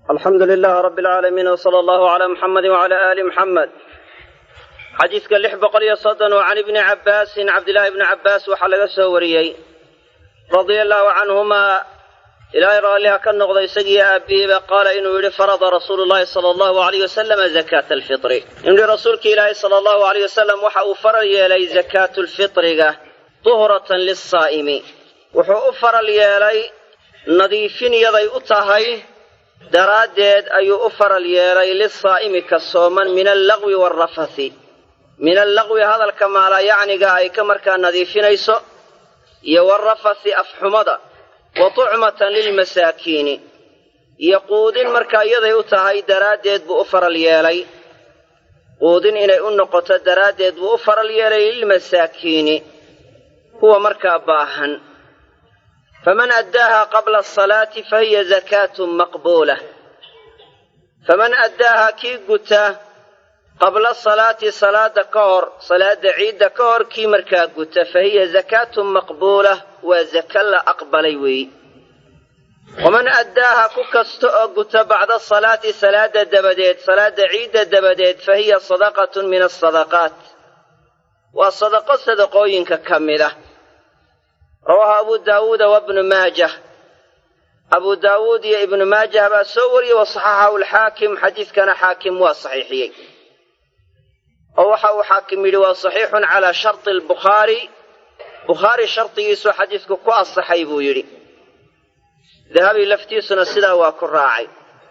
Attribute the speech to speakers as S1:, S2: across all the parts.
S1: الحمد لله رب العالمين وصلى الله على محمد وعلى آل محمد. xadiidka 630 can ibni cabbaasin cabdillaahi ibni cabbaas waxaa laga soo wariyey radia allaahu canhumaa ilaahay raalliha ka noqda isagiiyo aabbihiiba qaala inuu yidhi farada rasuulu llaahi sala allahu alayh wasalama zakaata alfitri inuu yidhi rasuulki ilaahay sala allahu alayh wasalam waxa uu faral yeelay zakaatulfitriga duhratan lisaa'imi wuxuu u faral yeelay nadiifin yaday u tahay daraaddeed ayuu u faral yeelay lisaa'imi ka sooman min allagwi waalrafasi min allagwi hadalka maalayacniga ay ka markaa nadiifinayso iyo waalrafasi afxumada wa tucmatan lilmasaakiini iyo quudin markaa iyaday u tahay daraaddeed buu u faral yeelay quudin inay u noqoto daraaddeed buu u faral yeelay lilmasaakiini kuwa markaa baahan faman addaaha qabla asalaati fahiya zakaatun maqbuulah faman addaaha kii guta qabla salaati salaada ka hor salaada ciidda ka hor kii markaa guta fahiya zakaatun maqbuulah waa zaka la aqbalay weeyi waman addaaha ku kasta oo guta bacda salaati salaada dabadeed salaada ciidda dabadeed fahiya sadaqatun min asadaqaat waa sadaqo sadaqooyinka ka mid ah rawaaha abu daawuuda wabnu maajah abu daawuud iyo ibnu maajah baa soo wariyey wasaxaxahu alxaakim xadiidkana xaakim waa saxiixiyey oo waxa uu xaakim yidhi waa saxiixun calaa sharti albukhaari bukhaari shardigiisuu xadiidku ku asaxay buu yidhi dahabi laftiisuna sidaa waa ku raacay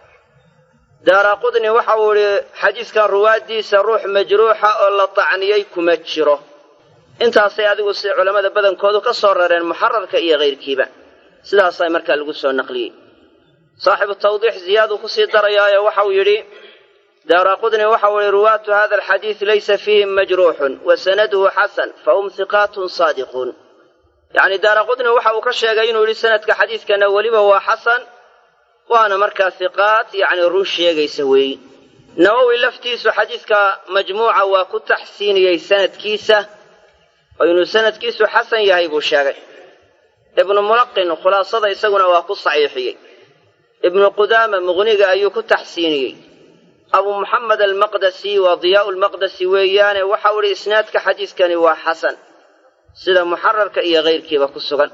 S1: daaraqudni waxa uu yidhi xadiidkan ruwaaddiisa ruux majruuxa oo la tacniyey kuma jiro intaasay adigu si culammada badankoodu ka soo rareen muxararka iyo kayrkiiba sidaasaa markaa lagu soo naqliyey saaxibu tawdiix ziyaaduu kusii darayaayo waxauu yidhi daaraqudni waxau yihi ruwaatu hada alxadiid laysa fiihim majruuxun wa sanaduhu xasan fahum hiqaatun saadiquun yacni daaraqudni waxa uu ka sheegay inuu yidhi sanadka xadiidkana weliba waa xasan waana markaa hiqaat yacni run sheegaysa weeyi nawowi laftiisu xadiidka majmuuca waa ku taxsiiniyey sanadkiisa oo inuu sanadkiisu xasan yahay buu sheegay ibnu mulaqin khulaasada isaguna waa ku saxiixiyey ibnu qudaama muqniga ayuu ku taxsiiniyey abu muxamed almaqdasi waa diyaa'u lmaqdasi weeyaane waxau idhi isnaadka xadiidkani waa xasan sida muxararka iyo kayrkiiba ku sugan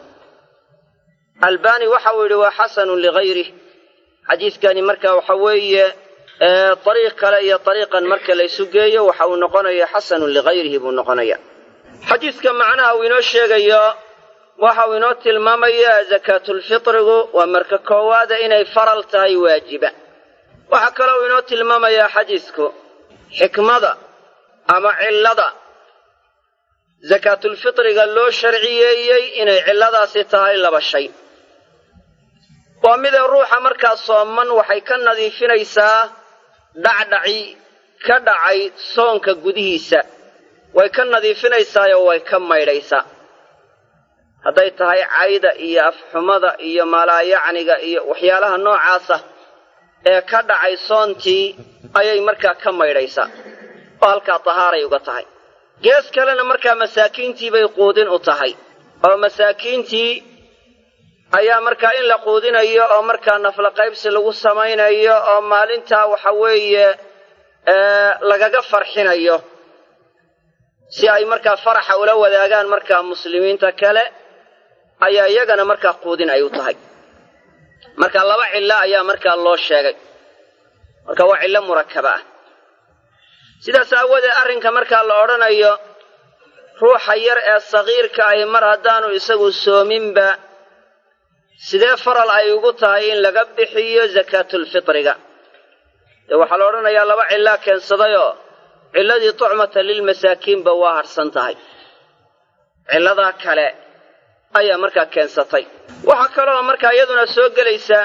S1: albaani waxau yidhi waa xasanun ligayrih xadiidkani marka waxa weeye ariiq kale iyo ariiqan marka laysu geeyo waxa uu noqonaya xasanun ligayrihi buu noqonaya xadiidka macnaha uu inoo sheegayo waxa uu inoo tilmaamayaa zakaatulfitrigu waa marka koowaada inay faral tahay waajiba waxaa kaloo uu inoo tilmaamayaa xadiidku xikmada ama cillada zakaatulfitriga loo sharciyeeyey inay cilladaasi tahay laba shay waa midee ruuxa markaa sooman waxay ka nadiifinaysaa dhacdhaci ka dhacay soonka gudihiisa way ka nadiifinaysaayoo way ka maydhaysaa hadday tahay cayda iyo afxumada iyo malaayacniga iyo waxyaalaha noocaasa ee ka dhacay soontii ayay markaa ka maydhaysaa oo halkaa tahaaray uga tahay gees kalena markaa masaakiintii bay quudin u tahay oo masaakiintii ayaa markaa in la quudinayo oo markaa nafla qaybsi lagu samaynayo oo maalintaa waxa weeye lagaga farxinayo si ay markaa faraxa ula wadaagaan markaa muslimiinta kale ayaa iyagana markaa quudin ay u tahay marka laba cillo ayaa markaa loo sheegay marka waa cillo murakaba ah sidaas aawadeed arrinka markaa la odhanayo ruuxa yar ee sagiirka ahi mar haddaanu isagu soominba sidee faral ay ugu tahay in laga bixiyo zakaatulfitriga dee waxaa la odhanayaa laba cillaa keensadayoo cilladii tucmatan lilmasaakiinba waa hadhsan tahay cilladaa kale ayaa markaa keensatay waxaa kaloo markaa iyaduna soo gelaysa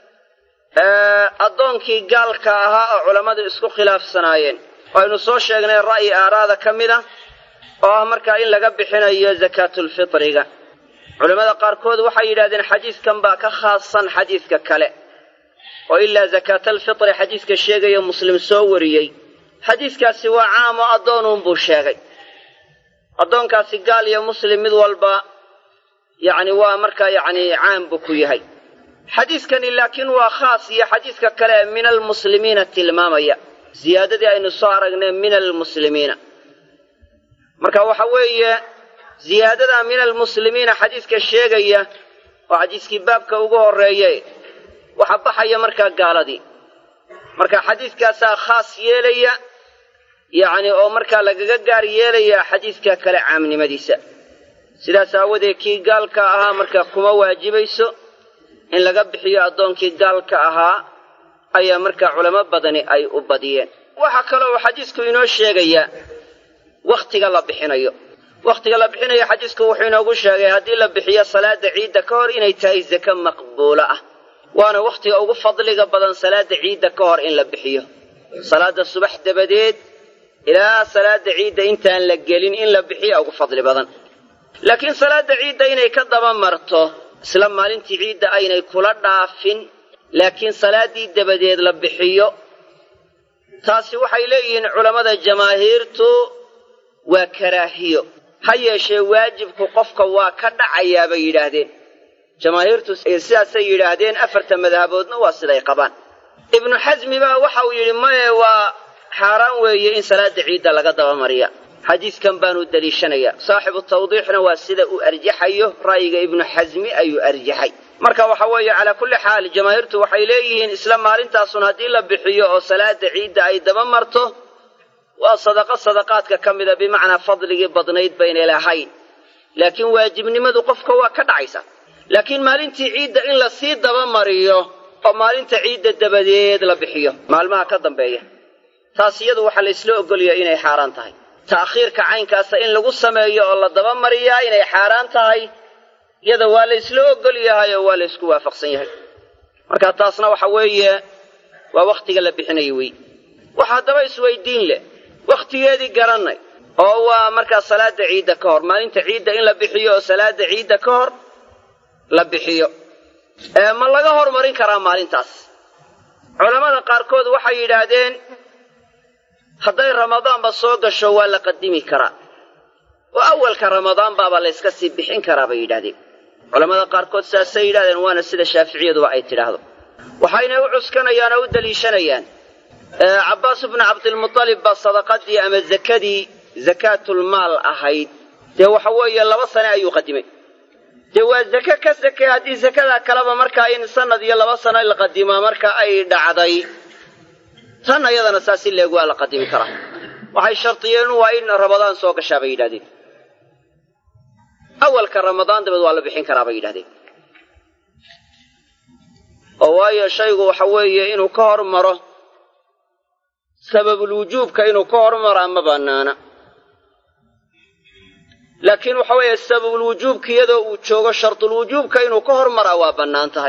S1: addoonkii gaalka ahaa oo culammadu isku khilaafsanaayeen oo aynu soo sheegnay ra'yi aaraada ka mid ah oo ah markaa in laga bixinayo zakaatulfitriga culammada qaarkood waxay yidhahdeen xadiidkan baa ka khaasan xadiidka kale oo ilaa zakaatalfitri xadiidka sheegaya muslim soo wariyey xadiidkaasi waa caam oo addoonuunbuu sheegay addoonkaasi gaal iyo muslim mid walba yacni waa markaa yacni caam buu ku yahay xadiiskani laakiin waa khaas iyo xadiiska kale min almuslimiina tilmaamaya ziyaadadii aynu soo aragnay min almuslimiina marka waxa weeye ziyaadada min almuslimiina xadiiska sheegaya oo xadiiskii baabka ugu horeeyay waxa baxaya markaa gaaladii marka xadiiskaasaa khaas yeelaya yacni oo markaa lagaga gaar yeelaya xadiiska kale caamnimadiisa sidaas aawadeed kii gaalka ahaa markaa kuma waajibayso in laga bixiyo addoonkii gaalka ahaa ayaa markaa culamo badani ay u badiyeen waxaa kaloo uu xadiisku inoo sheegaya wakhtiga la bixinayo xadiisku wuxuu inoogu sheegay haddii la bixiyo salaada ciidda ka hor inay tahay zaka maqbuulo ah waana wakhtiga ugu fadliga badan salaada ciidda ka hor in la bixiyo salaada subax dabadeed ilaa salaada ciidda intaan la gelin in la bixiyo ugu fadli badan laakiin salaada ciidda inay ka daba marto isla maalintii ciidda aynay kula dhaafin laakiin salaadii dabadeed la bixiyo taasi waxay leeyihiin culammada jamaahiirtu waa karaahiyo ha yeeshee waajibku qofka waa ka dhacayaa bay yidhaahdeen jamaahiirtu sidaasay yidhaahdeen afarta madhaboodna waa siday qabaan ibnu xasmi baa waxa uu yidhi maye waa xaaraan weeye in salaada ciidda laga dabamariya xadiiskan baanu daliishanayaa saaxibu tawdiixna waa sida uu arjaxayo ra'yiga ibnu xasmi ayuu arjaxay marka waxa weeye calaa kulli xaal jamaahiirtu waxay leeyihiin isla maalintaasun haddii la bixiyo oo salaada ciidda ay daba marto waa sadaqaadka ka mida bimacnaa fadligii badnayd baynay lahayn laakiin waajibnimadu qofka waa ka dhacaysa laakiin maalintii ciidda in la sii daba mariyo oo maalinta ciidda dabadeed la bixiyo maalmaha ka dambeeya taas iyadu waxaa la isla ogolyahay inay xaaraan tahay ta'khiirka caynkaasa in lagu sameeyo oo la daba mariyaa inay xaaraan tahay iyada waa la isla ogol yahay oo waa la isku waafaqsan yahay marka taasna waxa weeye waa wakhtiga la bixinayo wey waxa haddaba isweydiin leh wakhtigeedii garannay oo waa markaa salaada ciidda ka hor maalinta ciidda in la bixiyo oo salaada ciidda ka hor la bixiyo ma laga hormarin karaa maalintaas culammada qaarkood waxay yidhaahdeen hadday ramadaanba soo gasho waa la qadimi karaa oo awalka ramadaan baaba la yska sii bixin karaa bay yidhahdeen culammada qaarkood saasay yidhahdeen waana sida shaaficiyaduba ay tidhaahdo waxayna u cuskanayaan oo u daliishanayaan cabbaas ibnu cabdilmutalib baa sadaqadii ama zakadii zakaatulmaal ahayd dee waxa weeye 2 sane ayuu qadimay dee waa zake ka sakay haddii sakada kaleba markaa in sanad iyo 2 sano la qadimaa marka ay dhacday tan ayadana saasi leegu waa la qadimi karaa waxay shartiyeen waa in ramadaan soo gashaa bay yidhahdeen awalka ramadaan dabad waa la bixin karaa bay yidhahdeen oo waayo shaygu waxa weeye inuu ka hormaro sababulwujuubka inuu ka hormaro ama bannaana laakiin waxa weeye sababulwujuubka iyadoo uu joogo shartulwujuubka inuu ka hormaraa waa bannaan tahay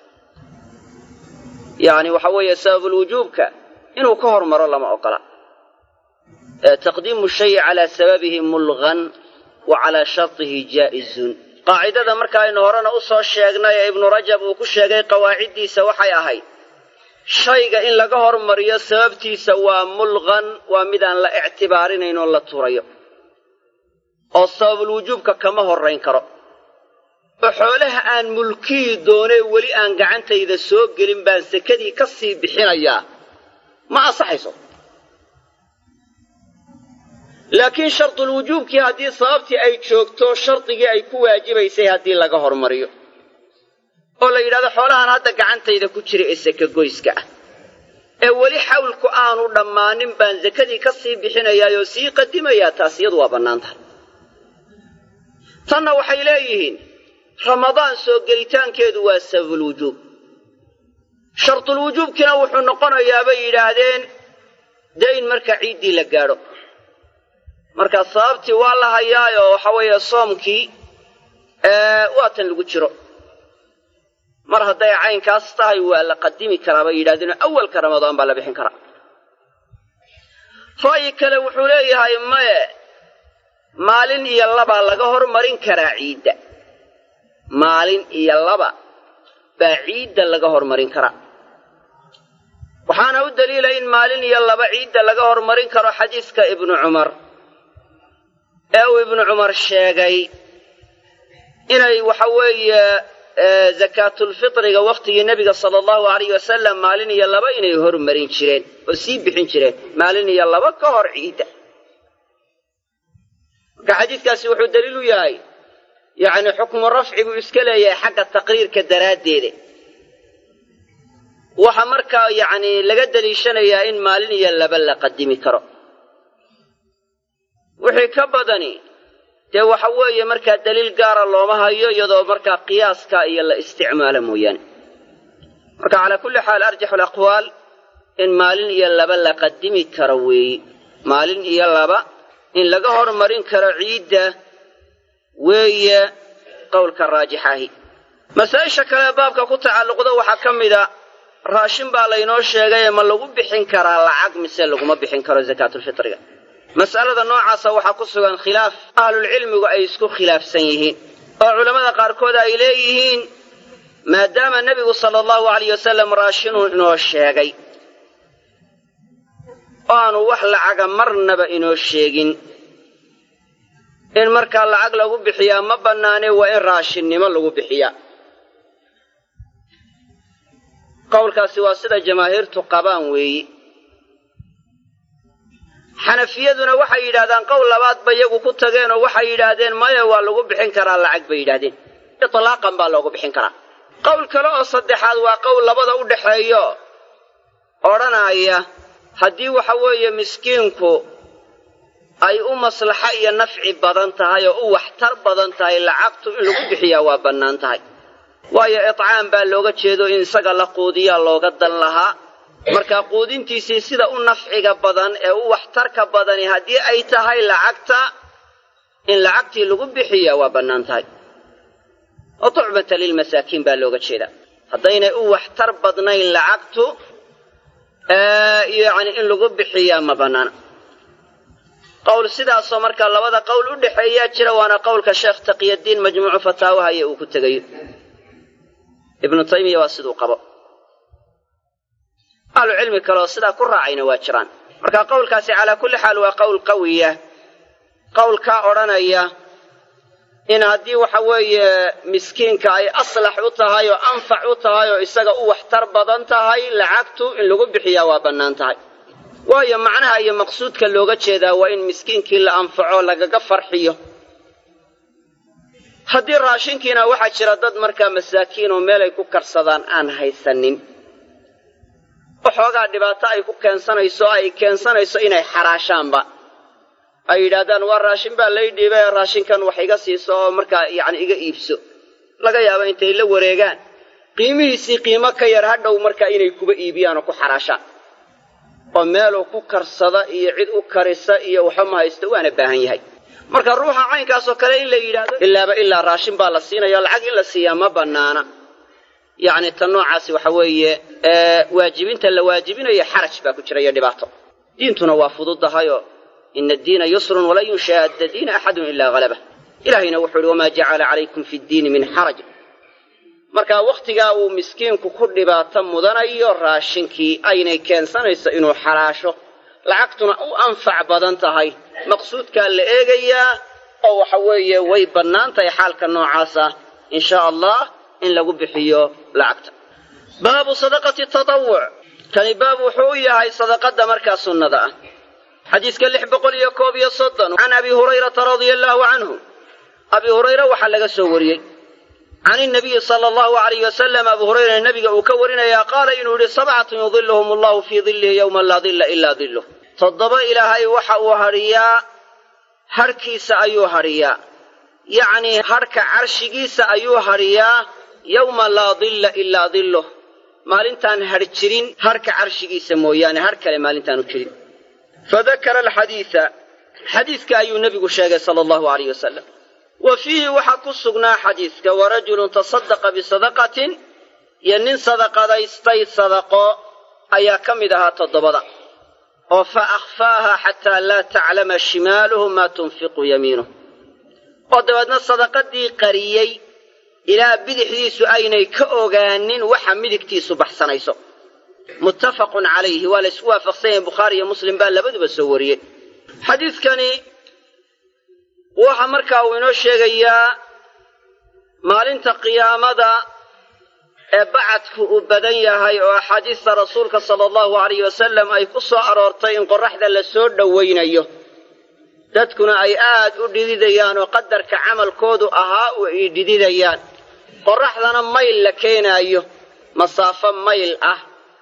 S1: yacni waxa weeye sababulwujuubka inuu ka hormaro lama ogola taqdiimu shayi calaa sababihi mulgan wa calaa shartihi jaa'izun qaacidada marka aynu horena u soo sheegnay ee ibnu rajab uu ku sheegay qawaaciddiisa waxay ahayd shayga in laga hormariyo sababtiisa waa mulgan waa midaan la ictibaarinayn oo la turayo oo sababulwujuubka kama horrayn karo oo xoolaha aan mulkiyi doonee weli aan gacantayda soo gelin baan sakadii ka sii bixinayaa ma asaxayso laakiin shartulwujuubkii haddii sababtii ay joogto shardigii ay ku waajibaysay haddii laga hormariyo oo la yidhahdo xoolahan hadda gacantayda ku jira ee saka goyska ah ee weli xawlku aanu dhammaanin baan sakadii ka sii bixinayaayoo sii qadimayaa taas iyadu waa bannaan tahay tanna waxay leeyihiin ramadaan soo gelitaankeedu waa sababulwujuub shartulwujuubkiina wuxuu noqonayaa bay yidhaahdeen dee in markaa ciiddii la gaadho markaa sababtii waa la hayaayoo waxa weeye soomkii waa tan lagu jiro mar hadday caynkaas tahay waa la qadimi karaa bay yidhahdeen awalka ramadaan baa la bixin karaa ra'yi kale wuxuu leeyahay maye maalin iyo 2 laga hormarin karaa ciidda maalin iyo 2 baa ciidda laga hormarin karaa waxaana u daliila in maalin iyo 2 ciidda laga hormarin karo xadiiska ibnu cumar ee uu ibnu cumar sheegay inay waxa weeye zakaatulfitriga wakhtigii nebiga sala allahu alayh wasalam maalin iyo laba inay hormarin jireen oo sii bixin jireen maalin iyo laba ka hor ciidda. marka xadiidkaasi wuxuu daliil u yahay yacni xukmu rafci buu iska leeyahay xagga taqriirka daraaddeeda. waxaa markaa yacni laga daliishanayaa in maalin iyo laba la qadimi karo. wixii ka badani dee waxa weeye markaa daliil gaara looma hayo iyadoo markaa qiyaaska iyo la isticmaalo mooyaane. marka calaa kulli xaal arjaxu alaqwaal in maalin iyo laba la qadimi karo weeye. maalin iyo laba in laga hormarin karo ciidda weeye qowlka raajixahi. masaa-isha kale baabka ku tacalluqda waxaa ka mida raashin baa laynoo sheegay ma lagu bixin karaa lacag mise laguma bixin karo zakaatulfitriga. mas'alada noocaasa waxaa ku sugan khilaaf ahlulcilmigu ay isku khilaafsan yihiin oo culammada qaarkood ay leeyihiin maadaama nebigu sala allahu alayh wasalam raashinuu inoo sheegay oo aanu wax lacaga marnaba inoo sheegin in markaa lacag lagu bixiyaa ma bannaane waa in raashinnimo lagu bixiyaa. qowlkaasi waa sida jamaahiirtu qabaan weeyi. xanafiyaduna waxay yidhahdaan qowl labaadba iyagu ku tageenoo waxay yidhaahdeen maya waa lagu bixin karaa lacag bay yidhahdeen itlaaqan baa loogu bixin karaa. qowl kale oo saddexaad waa qowl labada u dhaxeeyo odhanaya haddii waxa weeye miskiinku ay u maslaxo iyo nafci badan tahay oo u waxtar badan tahay lacagtu in lagu bixiyaa waa bannaan tahay. waayo itcaam baa looga jeedo in isaga la quudiyaa looga dan lahaa. markaa quudintiisii sida u nafciga badan ee u waxtarka badani haddii ay tahay lacagta in lacagtii lagu bixiyaa waa bannaan tahay. oo tucbata lilmasaakiin baa looga jeedaa haddaynay u waxtar badnayn lacagtu yacni in lagu bixiyaa ma bannaana. qowl sidaasoo markaa labada qowl u dhexeeyaa jira waana qowlka sheekh taqiyaddiin majmuucu fataawaha iyo uu ku tegayo. ibnu taymiya waa siduu qabo. ahlucilmi kaleoo sidaa ku raacayna waa jiraan. marka qowlkaasi calaa kulli xaal waa qowl qawiya. qowlkaa odhanaya in haddii waxa weeye miskiinka ay aslax u tahay oo anfac u tahay oo isaga u waxtar badan tahay lacagtu in lagu bixiyaa waa bannaan tahay. waayo macnaha iyo maqsuudka looga jeedaa waa in miskiinkii la anfaco lagaga farxiyo. haddii raashinkiina waxaa jira dad markaa masaakiin oo meel ay ku karsadaan aan haysanin waxoogaa dhibaato ay ku keensanayso inay xaraashaanba ay yidhaahdaan waa raashin baa lay dhiibay raashinkan wax iga siiso oo markaa yacni iga iibso. laga yaabo intay la wareegaan qiimihiisii qiimo ka yar hadhow markaa inay kuba iibiyaan oo ku xaraashaan oo meeluu ku karsada iyo cid u karisa iyo waxba ma haysto waana baahan yahay. marka ruuxa caynkaasoo kale in la yidhaahdo ilaa raashin baa la siinaya lacag in la siiyaa ma bannaana. yacni tan noocaasi waxa weeye waajibinta la waajibinayo xaraj baa ku jira iyo dhibaato. diintuna waa fududahayoo ina addiina yusrun walan yushaadda diina axadun ilaa halabah. ilaahayna wuxuu ihi wamaa jacala calaykum fi ddiini min xaraj. marka wakhtigaa uu miskiinku ku dhibaato mudanayo raashinkii aynay keensanayso inuu xaraasho lacagtuna u anfac badan tahay maqsuudkaa la eegayaa oo waxa weeye way bannaan tahay xaalka noocaasa in shaa allah in lagu bixiyo lacagta. baabu sadaqati tatawuc. kani baab wuxuu u yahay sadaqadda markaa sunnada ah. xadiiska 631 can abi hurayrata radia allaahu canhu. abi hurayra waxaa laga soo wariyey can inabiyi sala allahu alayh wasalam abu hurayra nebiga uu ka warinayaa qaala inuu yidhi 7 yudiluhum allahu fii dillihi yowma laa dilla ilaa dilluh. 7 ilaahay waxa uu hadhiyaa harhkiisa ayuu hadhiyaa yacnii harhka carshigiisa ayuu hadhiyaa yowma laa dilla ilaa dilluh maalintaan hadh jirin harhka carshigiisa mooyaane har kale maalintaanu jirin. fadakara alxadiida xadiiska ayuu nebigu sheegay sala allahu alayh wasalam. wa fiihi waxaa ku sugnaa xadiiska warajulun tasadaqa bisadaqatin iyo nin sadaqadaystay sadaqo ayaa ka mid ahaa 7 oo fa akhfaaha xataa laa taclama shimaaluhu maa tunfiqu yamiinuh oo dabeedna sadaqadii qariyey ilaa bidixdiisu aynay ka ogaanin waxa midigtiisu baxsanayso. muttafaqun calayhi waa la isku waafaqsan yahay bukhaari iyo muslim baa labaduba soo wariyey. xadiidkani waxa markaa uu inoo sheegayaa maalinta qiyaamada ee bacadku uu badan yahay oo axaadiista rasuulka sala allahu alayh wasalam ay ku soo aroortay in qorraxda la soo dhowaynayo dadkuna ay aad u dhididayaan oo qadarka camalkoodu ahaa u ay dhididayaan qorraxdana mayl la keenaayo masaafo mayl ah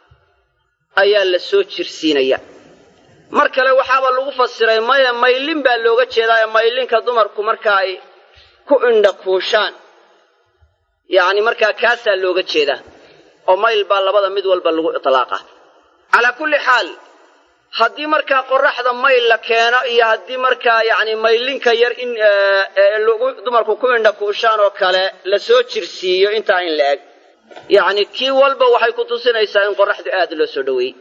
S1: ayaa la soo jirsiinaya mar kale waxaaba lagu fasiray maya maylin baa looga jeedaa maylinka dumarku marka ay ku indhakuushaan yacni markaa kaasaa looga jeedaa oo mayl baa labada mid walba lagu itlaaqa calaa kulli xaal haddii markaa qorraxda mayl la keeno iyo haddii markaa yacni maylinka yar in dumarku ku indhakuushaan oo kale la soo jirsiiyo intaa in la eg yacni kii walba waxay ku tusinaysaa in qorraxdu aad loo soo dhoweeyey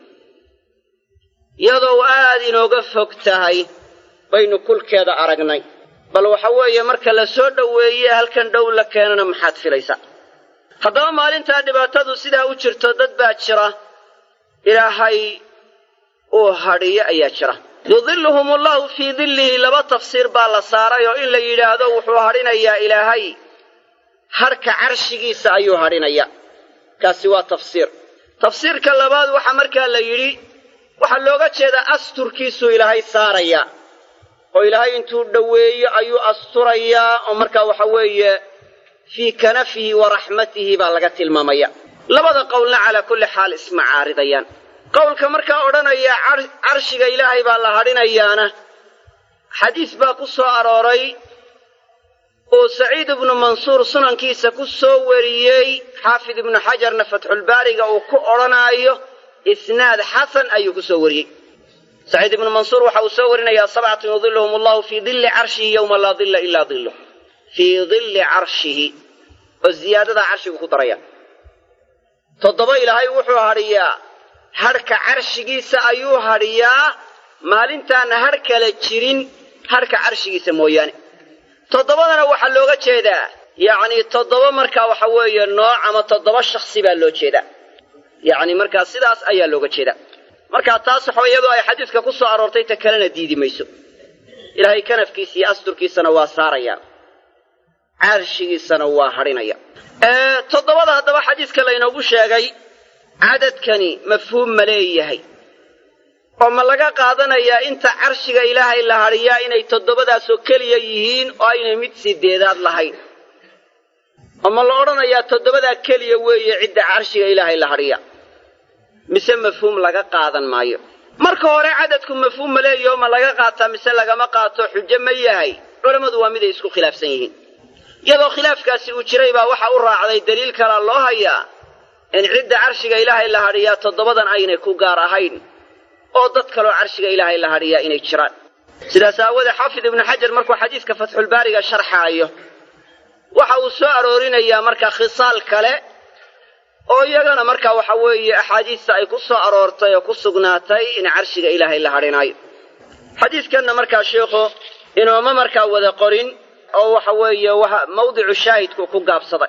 S1: iyadoo aad inooga fog tahay baynu kulkeeda aragnay bal waxa weeye marka la soo dhoweeye halkan dhow la keenana maxaad filaysaa haddaba maalintaa dhibaatadu sidaa u jirto dad baa jira ilaahay uu hadhiyo ayaa jira yudilluhum allahu fii dillihi laba tafsiir baa la saaray oo in la yidhaahdo wuxuu hadhinayaa ilaahay harka carshigiisa ayuu hadhinaya kaasi waa tafsiir tafsiirka labaad waxaa markaa la yidhi waxaa looga jeedaa asturkiisuu ilaahay saarayaa oo ilaahay intuu dhoweeyo ayuu asturayaa oo markaa waxa weeye fii kanafihi wa raxmatihi baa laga tilmaamaya labada qowlna calaa kulli xaal isma caaridayaan qowlka markaa odhanaya carshiga ilaahay baa la hadhinayaana xadiis baa ku soo arooray oo saciid ibnu mansuur sunankiisa ku soo wariyey xaafid ibnu xajarna fatxulbaariga uu ku odhanaayo isnaad xasan ayuu ku soo wariyey saciid ibnu mansuur waxa uu soo warinayaa sabcatun yudilluhum allahu fii dilli carshihi yowma laa dilla ilaa dilluh fii dilli carshihi oo ziyaadadaa carshigu ku daraya 7 ilaahay wuxuu hadhiyaa harka carshigiisa ayuu hadhiyaa maalintaana har kale jirin harka carshigiisa mooyaane 7dana waxaa looga jeedaa yacni 7 markaa waxa weeye nooc ama 7 shakhsi baa loo jeedaa yacni markaa sidaas ayaa looga jeedaa markaa taas waxa iyadoo ay xadiiska ku soo aroortay ta kalena diidi mayso ilaahay kanafkiisa iyo asturkiisana waa saaraya carshigiisana waa hadhinaya 7 haddaba xadiiska laynoogu sheegay cadadkani mafhuum ma leeyahay oo ma laga qaadanayaa inta carshiga ilaahay la hadhiyaa inay 7daasoo keliya yihiin oo aynay mid 8aad lahayn ama la odhanayaa 7daa keliya weeye cidda carshiga ilaahay la hadhiya mise mafhuum laga qaadan maayo marka hore cadadku mafhuum ma leeyaho ma laga qaataa mise lagama qaato xujo ma yahay culammadu waa mid ay isku khilaafsan yihiin iyadoo khilaafkaasi uu jiray baa waxa u raacday daliil kala loo hayaa in cidda carshiga ilaahay la hadhiyaa 7dan aynay ku gaar ahayn oo dad kaloo carshiga ilaahay la hadhiyaa inay jiraan sidaas aawoodee xaafid ibnu xajar markuu xadiiska fatxulbaariga sharxaayo waxa uu soo aroorinayaa markaa khisaal kale oo iyagana markaa waxa weeye axaadiista ay ku soo aroortay oo ku sugnaatay in carshiga ilaahay la hadhinaayo xadiiskanna markaa sheikhu inooma markaa wada qorin oo waxa weeye mawdicu shaahidku ku gaabsaday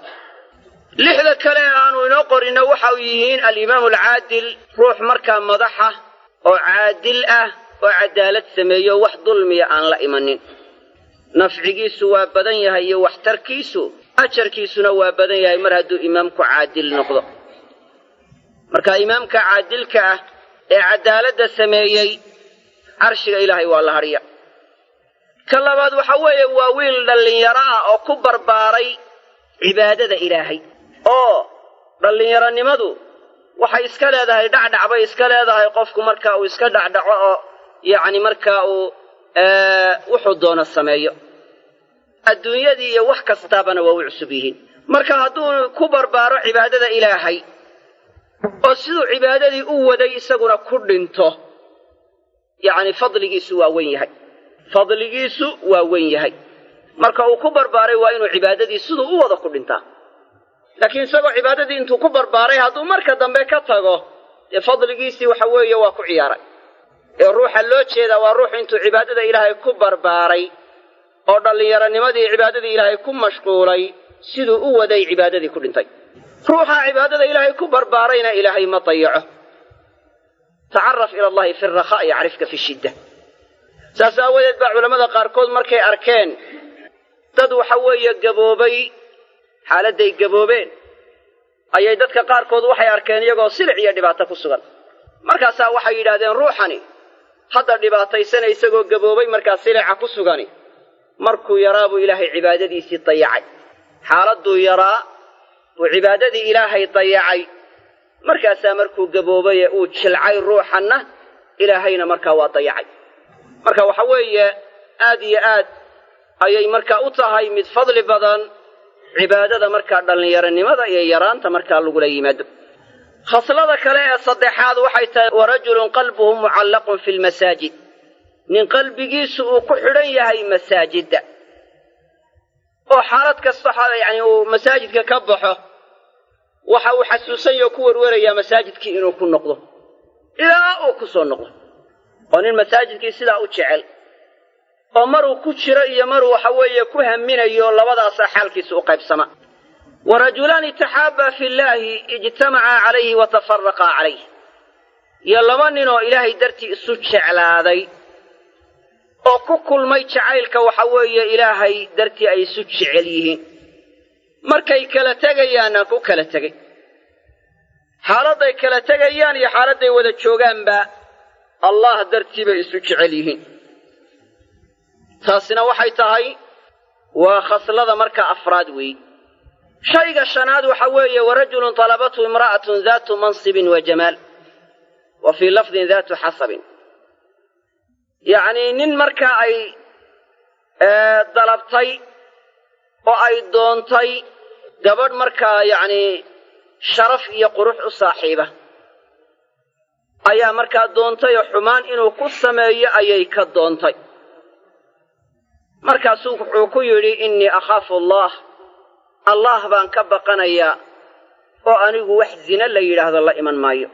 S1: 6 kale aanu inoo qorinno waxau yihiin alimaamu alcaadil ruux markaa madaxa oo caadil ah oo cadaalad sameeyo wax dulmiya aan la imanin nafcigiisu waa badan yahay iyo waxtarkiisu ajarkiisuna waa badan yahay mar hadduu imaamku caadil noqdo marka imaamka caadilka ah ee cadaaladda sameeyey carshiga ilaahay waa la hadhiya ka labaad waxa weeye waa wiil dhallinyaro ah oo ku barbaaray cibaadada ilaahay oo dhallinyaronimadu waxay iska leedahay dhacdhac bay iska leedahay qofku marka uu iska dhacdhaco oo yacni markaa uu wuxuu doono sameeyo adduunyadii iyo wax kastaabana waa u cusub yihiin marka hadduu ku barbaaro cibaadada ilaahay oo siduu cibaadadii u waday isaguna ku dhinto yacni fadligiisu waa weyn yahay marka uu ku barbaaray waa inuu cibaadadii siduu u wada ku dhintaa laakiin isagoo cibaadadii intuu ku barbaaray hadduu marka dambe ka tago dee fadligiisii waxa weeye waa ku ciyaaray ee ruuxa loo jeedaa waa ruux intuu cibaadada ilaahay ku barbaaray oo dhallinyaronimadii cibaadadii ilaahay ku mashquulay siduu u waday cibaadadii ku dhintay ruuxa cibaadada ilaahay ku barbaarayna ilaahay ma dayaco tacaraf ila allahi fi rakhaa yacrifka fi shidda saas aawadeed baa culammada qaarkood markay arkeen dad waxa weeye gaboobay xaaladday gaboobeen ayay dadka qaarkood waxay arkeen iyagoo silic iyo dhibaato ku sugan markaasaa waxay yidhaahdeen ruuxani hadda dhibaataysana isagoo gaboobay markaa silica ku sugani markuu yaraa buu ilaahay cibaadadiisii dayacay xaaladduu yaraa buu cibaadadii ilaahay dayacay markaasaa markuu gaboobaye uu jilcay ruuxanna ilaahayna markaa waa dayacay marka waxa weeye aad iyo aad ayay markaa u tahay mid fadli badan cibaadada markaa dhallinyaronimada iyo yaraanta markaa lagula yimaado khaslada kale ee saddexaad waxay tahay warajulun qalbuhu mucallaqun fi lmasaajid nin qalbigiisu uu ku xidhan yahay masaajidda oo xaalad kasta yani uu masaajidka ka baxo waxa uu xasuusan yaho ku werwerayaa masaajidkii inuu ku noqdo ilaa uu ku soo noqdo oo nin masaajidkii sidaa u jecel oo maruu ku jiro iyo maruu waxa weeye ku haminayo labadaasaa xaalkiisa u qaybsama warajulaani taxaabaa fi llaahi ijtamacaa calayhi wa tafaraqaa calayh iyo laba ninoo ilaahay dartii isu jeclaaday oo ku kulmay jacaylka waxa weeye ilaahay dartii ay isu jecel yihiin markay kala tegayaanna ku kala tegay xaaladday kala tegayaan iyo xaaladday wada joogaanba allah dartii bay isu jecel yihiin taasina waxay tahay waa khaslada marka afraad weeye shayga shanaad waxa weeye warajulun talabathu imra'atun daatu mansibin wa jamaal wa fii lafdin daatu xasabin yacnii nin markaa ay dalabtay oo ay doontay gabadh markaa yacnii sharaf iyo qurux u saaxiiba ayaa markaa doontay oo xumaan inuu ku sameeyo ayay ka doontay markaasuu wuxuu ku yidhi innii akhaafu allah baan ka baqanayaa oo anigu wax zina la yidhaahdo la iman maayo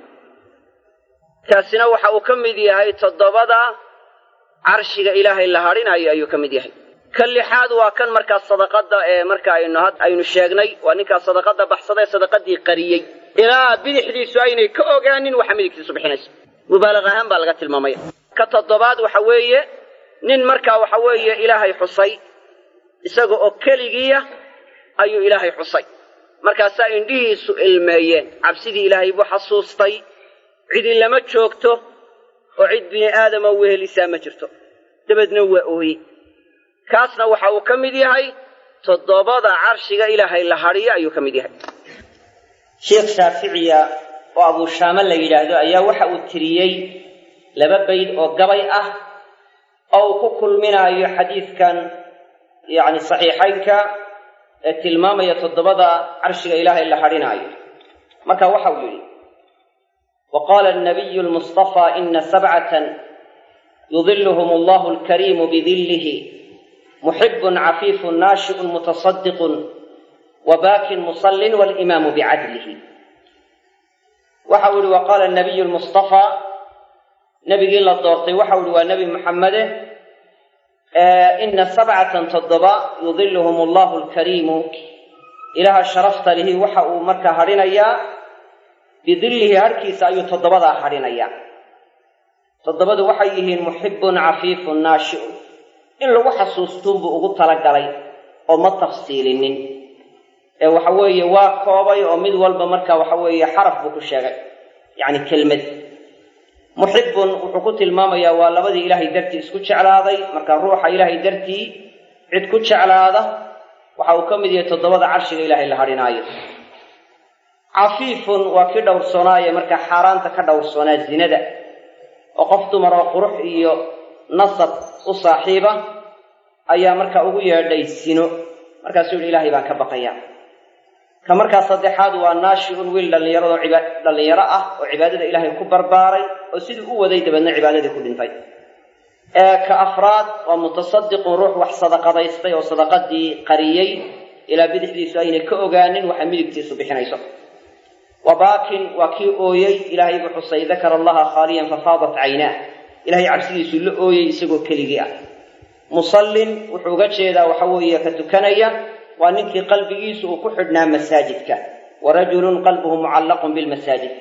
S1: kaasina waxa uu ka mid yahay 7 carshiga ilaahay la hadhinayo ayuu ka mid yahay ka lixaad waa kan markaa sadaqada ee marka aynu sheegnay waa ninkaa sadaqada baxsaday sadaqadii qariyey ilaa bidixdiisu aynay ka ogaanin waxa midigtiisu bixinayso mubaalaga ahaan baa laga tilmaamaya ka 7 waxa weeye nin markaa waxa weeye ilaahay xusay isaga oo keligiya ayuu ilaahay xusay markaasaa indhihiisu ilmeeyeen cabsidii ilaahay buu xasuustay cidi lama joogto oo cid bini aadama wehelisaa ma jirto dabeedna waa ooyey kaasna waxa uu ka mid yahay 7 carshiga ilaahay la hadhiyo ayuu ka mid yahay sheekh shaaficiya oo abu shaama la yidhaahdo ayaa waxa uu tiriyey 2 bayd oo gabay ah oo ku kulminayo xadiiskan yani saxiixaynka ee tilmaamaya 7 carshiga ilaahay la hadhinayo marka waxa uu yidhi وقال النبي المصطفى إن 7 يظلهم الله الكريم بذله محب عفيف ناشئ متصدق وباك مصل والإمام بعدله وحول وقال النبي المصطفى نبي الله الدورتي وحول ونبي محمد إن 7 يظلهم الله الكريم إله الشرفت له وحأ مركا هرينيا بظله هركيس أي 7 هرينيا 7 وحيهن محب عفيف ناشئ إن لو حسوستون بأغو تلقلي أو ما تفصيلين وحوي واقوبي أو مد والب مركا وحوي حرف بكشاغي يعني كلمة محب وحكوت الماما يا والبدي إلهي درتي اسكو جعلاday marka ruuxa ilaahay dartii cid ku jeclaada waxa uu kamid yahay 7 carshiga ilaahay la hadhinaayo afiifun wa ki dhowrsoonaayo marka xaraanta ka dhowrsoonaa zinada oo qof dumar oo qurux iyo nasab u saaxiiba ayaa marka ugu yeedhay sino markaasuu ilaahay baan ka baqayaa ka markaa 3aad waa naashiun wiil dhalinyaro ah oo cibaadada ilaahay ku barbaaray oo sidii u waday dabadna cibaadadii ku dhintay ka 4aad waa mutasaddiqun ruux wax sadaqadaystay oo sadaqadii qariyay ilaa bidixdiisu aynay ka ogaanin waxa midigtiisu bixinayso wabaakin waa kii ooyey ilaahay buu xusay dakara allaha khaaliyan fafaadat caynaa ilaahay cabsidiisu la ooyey isagoo keligii ah musallin wuxuu uga jeedaa waxa weeye ka tukanaya waa ninkii qalbigiisu uu ku xidhnaa masaajidka warajulun qalbuhu mucallaqun bilmasaajid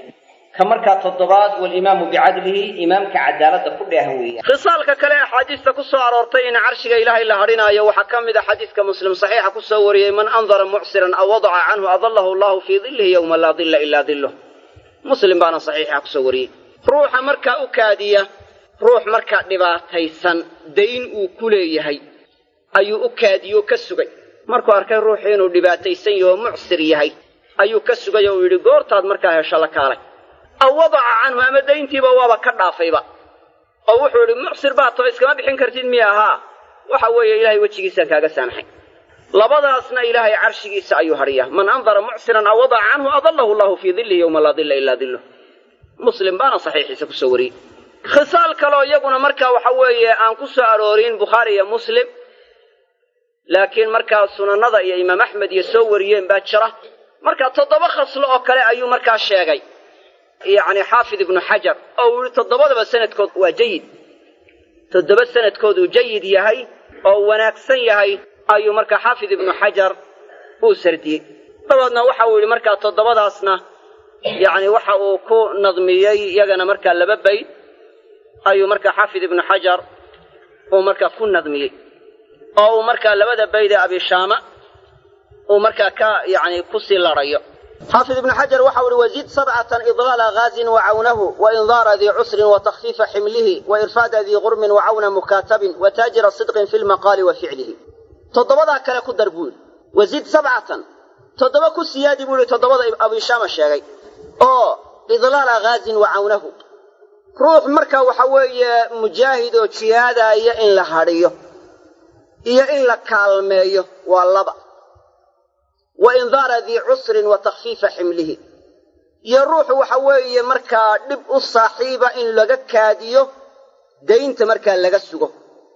S2: كمركا تضباط والإمام بعدله إمامك عدالة كلها هوية
S1: خصالك كلا حديث كسو عرورتين عرشك إله إلا هرنا وحكم إذا حديث كمسلم صحيح كسو وري من أنظر معسرا أو وضع عنه أظله الله في ظله يوم لا ظل إلا ظله مسلم بانا صحيح كسو وري روح مركا أكادية روح مركا دباتيسا دين وكليه أي أكاديو كسوغي مركو أركي روحين ودباتيسا يو معسر يهي أي كسوغي ويري قورتاد مركا يشالك علي أو وضع عنه أما دينتي بوابا كدافيبا أو وحوري معسر باطو إسكما بحين كرتين مياها وحوية إلهي وجهيسا كاغا سانحي لبضاسنا إلهي عرشيسا أيو هريا من أنظر معسرا أو وضع عنه أظله الله في ظله يوم لا ظل إلا ظله مسلم بانا صحيح يسكو سوري خصال كلو يقنا مركا وحوية أنكسو أرورين بخاري مسلم لكن مركا سننضا يا إمام أحمد يسوريين باتشرة مركا تضبخص له كلا أيو مركا الشيغي يعني حافظ ابن حجر أو تضبط سنة كود وجيد تضبط سنة كود وجيد يهي أو وناكسن يهي أي مركا حافظ ابن حجر وسردي طبعا وحاول مركا تضبط أصنا يعني وحاول كو نظمي يجنا مركا لببي أي مركا حافظ ابن حجر ومركا كو نظمي أو مركا لبدا بيد أبي شامة ومركا كا يعني كسي لريو حافظ ابن حجر وحول وزيد 7 إضلال غاز وعونه وإنظار ذي عسر وتخفيف حمله وإرفاد ذي غرم وعون مكاتب وتاجر صدق في المقال وفعله تضبضها كلاكو دربول وزيد 7 تضبكو سيادي بولي تضبض أبي شام الشاقي إضلال غاز وعونه روح مركا وحوي مجاهد وشيادة إن لهاريه إن لكالميه واللبا وإنذار ذي عسر وتخفيف حمله يروح وحوي مركا دب الصاحبة إن لغا كاديو دينت مركا لغا سوغو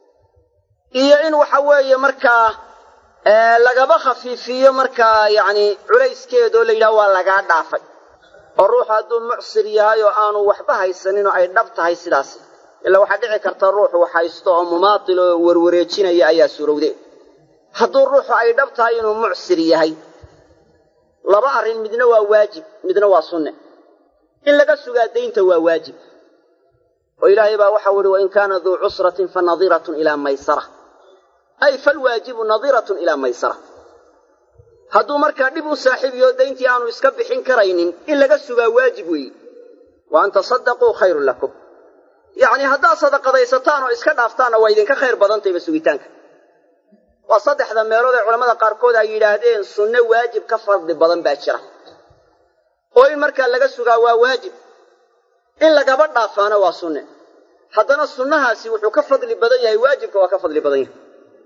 S1: إن وحوي مركا لغا بخفيفيو مركا يعني عليس كيدو ليلا ولغا دافي الروح هذو معسر يهايو آنو وحبها يسنينو أي دبتها يسلاسي إلا واحد دعي كرتا الروح وحايستو مماطل وروريتشين أي سورودي هذو الروح أي دبتها ينو معسر يهاي laba arin midna waa waajib midna waa sunne in laga sugaa deynta waa waajib oo ilaahay baa waxa wari in kana dhu usratin fa nadiratun ila maysara ay fal wajibu nadiratun ila maysara haduu marka dib u saaxiibiyo deyntii aanu iska bixin karaynin in laga sugaa waajib weey wa anta saddaqu khayrun lakum yaani hadaa sadaqadaysataan oo iska dhaaftaan waa idinka khayr badantay sugitaanka وصدحدا meelood ay culimada qaar kood ay yiraahdeen sunne waajib ka fadli badan baa jira oo in marka laga sugaa waa waajib in laga badhaafana waa sunne hadana sunnahaasi wuxuu ka fadli badan yahay waajibka waa ka fadli badan yahay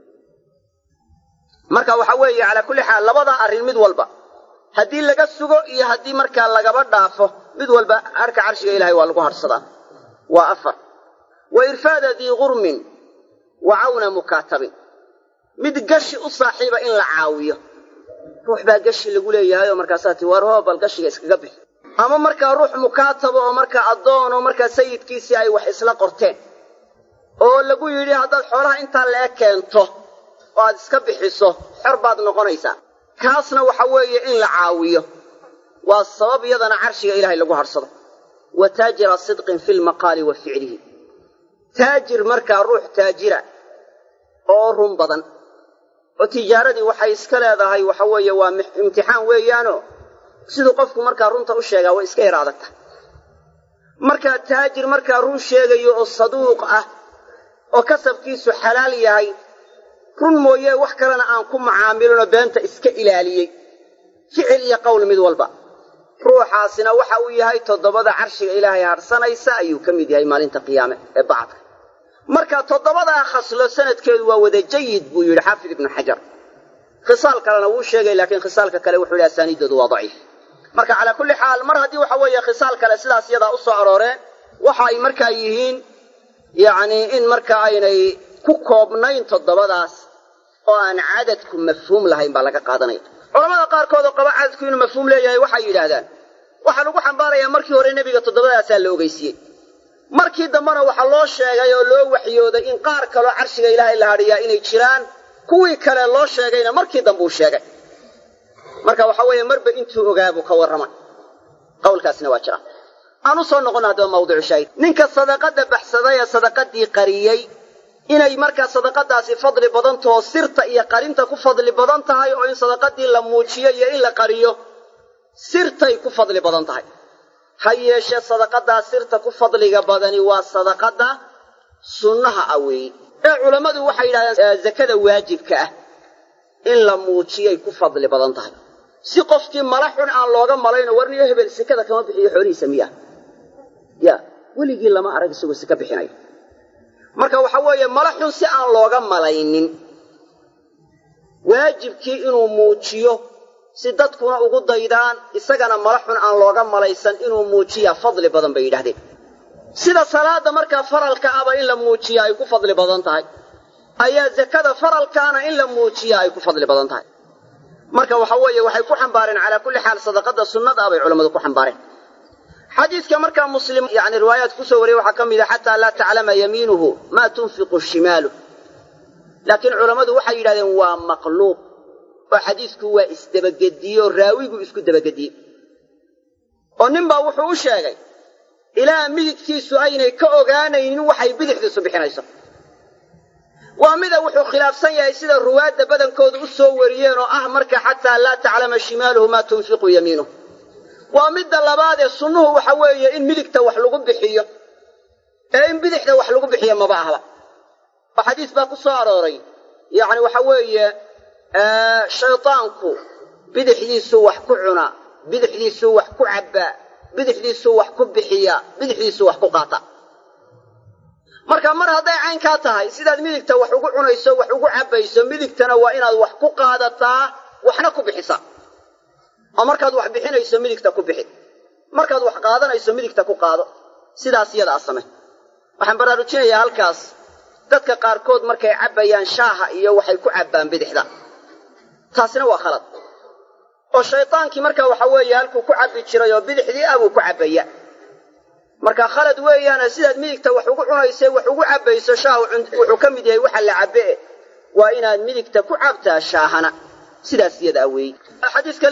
S1: marka waxa weeye ala kulli xaal labada arin mid walba hadii laga sugo iyo hadii marka laga badhaafo mid walba arka carshiga ilaahay waa lagu harsadaa waa afar wa irfaada di ghurmin wa auna mukatabin mid gashi u saaxiiba in la caawiyo ruux baa gashi lagu leeyahay oo markaasaati warho bal gashiga iskaga bixi ama marka ruux mukaatabo oo marka adoon oo marka sayidkiisi ay wax isla qorteen oo lagu yiri hadaad xoolaha inta la keento oo aad iska bixiso xor baad noqonaysaa kaasna waxa weeye in la caawiyo waa sabab yadana carshiga ilaahay lagu harsado wa taajira sidqin fil maqali wa fi'lihi taajir marka ruux taajira oo run badan oo tijaaradii waxay iska leedahay waxa weeye waa imtixaan weeyaano sidoo qofku marka runta u sheegaa way iska iraadata marka taajir marka run sheegayo oo saduuq ah oo kasabkiisu xalaal yahay run mooyee wax kalena aan ku macaamilno beenta iska ilaaliyay ficil iyo qowl mid walba ruuxaasina waxa uu yahay todobada carshiga ilaahay harsanaysa ayuu kamid yahay maalinta qiyaame ee bacda marka todobada khaslo sanadkeedu waa wada jayid buu yiri xaafid ibn hajar khisaal kalena wuu sheegay laakiin khisaalka kale wuxuu leeyahay saaniidoodu waa dhaif marka ala kulli xaal mar hadii waxa weeye khisaal kale sidaas yada u soo arooreen waxa ay marka yihiin yaani in marka aynay ku koobnayn todobadaas oo aan cadadku mafhuum lahayn baa laga qaadanaya culimada qaar kood oo qaba cadadku inuu mafhuum leeyahay waxa yiraahdaan waxa lagu xambaarayaa markii hore nabiga todobadaas la ogeysiyay markii dambana waxa loo sheegay oo loo waxyooday in qaar kale carshiga ilaahay la hariyaa inay jiraan kuwii kale loo sheegayna markii dambe uu sheegay marka waxa weeye marba intuu ogaabo ka warrama qowlkaasna waa jira
S3: aanu soo noqon hadaba mawduuc shaahid ninka sadaqada baxsaday ee sadaqadii qariyay inay markaa sadaqadaasi fadli badan taho sirta iyo qarinta ku fadli badan tahay oo in sadaqadii la muujiyo iyo in la qariyo sirtay ku fadli badan tahay ha yeeshee sadaqadaa sirta ku fadliga badani waa sadaqada sunnaha ah weeye ee culammadu waxay yidhahdeen zakada waajibka ah in la muujiyay ku fadli badan tahay si qofkii mala xun aan looga malayno warniyo hebel sekada kama bixiyo xoolihiisa miya ya weligii lama arag isagoo seka bixinayo marka waxa weeye mala xun si aan looga malaynin waajibkii inuu muujiyo si dadkuna ugu daydaan isagana mala xun aan looga malaysan inuu muujiyaa fadli badan bay yidhahdeen sida salaada markaa faralka aba in la muujiya ay ku fadli badan tahay ayaa zakada faralkaana in la muujiya ay ku fadli badan tahay marka waxa weeye waxay ku xambaareen calaa kulli xaal sadaqada sunnada bay culammadu ku xambaareen xadiiska markaa muslim yani riwaayaad ku soo wariyey waxaa ka mid a xataa laa taclama yamiinuhu maa tunfiqu shimaaluh laakiin culammadu waxay yidhahdeen waa maqluub oo xadiisku waa isdabagediyo raawigu isku dabagediyey oo ninbaa wuxuu u sheegay ilaa midigtiisu aynay ka ogaanaynin waxay bidixdiisu bixinayso waa mida wuxuu khilaafsan yahay sida ruwaadda badankooda u soo wariyeen oo ah marka xataa laa taclama shimaaluhu maa tunfiqu yamiinuh waa midda labaad ee sunnuhu waxa weeye in midigta wax lagu bixiyo ee in bidixda wax lagu bixiyo maba ahba oo xadiis baa ku soo arooray yacni waxa weeye shaytaanku bidixdiisuu wax ku cunaa bidixdiisuu wax ku cabbaa bidixdiisuu wax ku bixiyaa bidixdiisuu wax ku qaata marka mar hadday caynkaa tahay sidaad midigta wax ugu cunayso wax ugu cabbayso midigtana waa inaad wax ku qaadataa waxna ku bixisaa oo markaad wax bixinayso midigta ku bixi markaad wax qaadanayso midigta ku qaado sidaas iyada a same waxaan baraarujinayaa halkaas dadka qaarkood markay cabbayaan shaaha iyo waxay ku cabbaan bidixda taasina waa khalad oo shaytaankii markaa waxa weeye halkuu ku cabbi jiray oo bidixdii ah buu ku cabbaya marka khalad weeyaana sidaad midigta wax ugu cunayse wax ugu cabbayso shaahu wuxuu ka mid yahay waxa la cabbe waa inaad midigta ku cabtaa shaahana sidaas iyada ah weeye xadiiska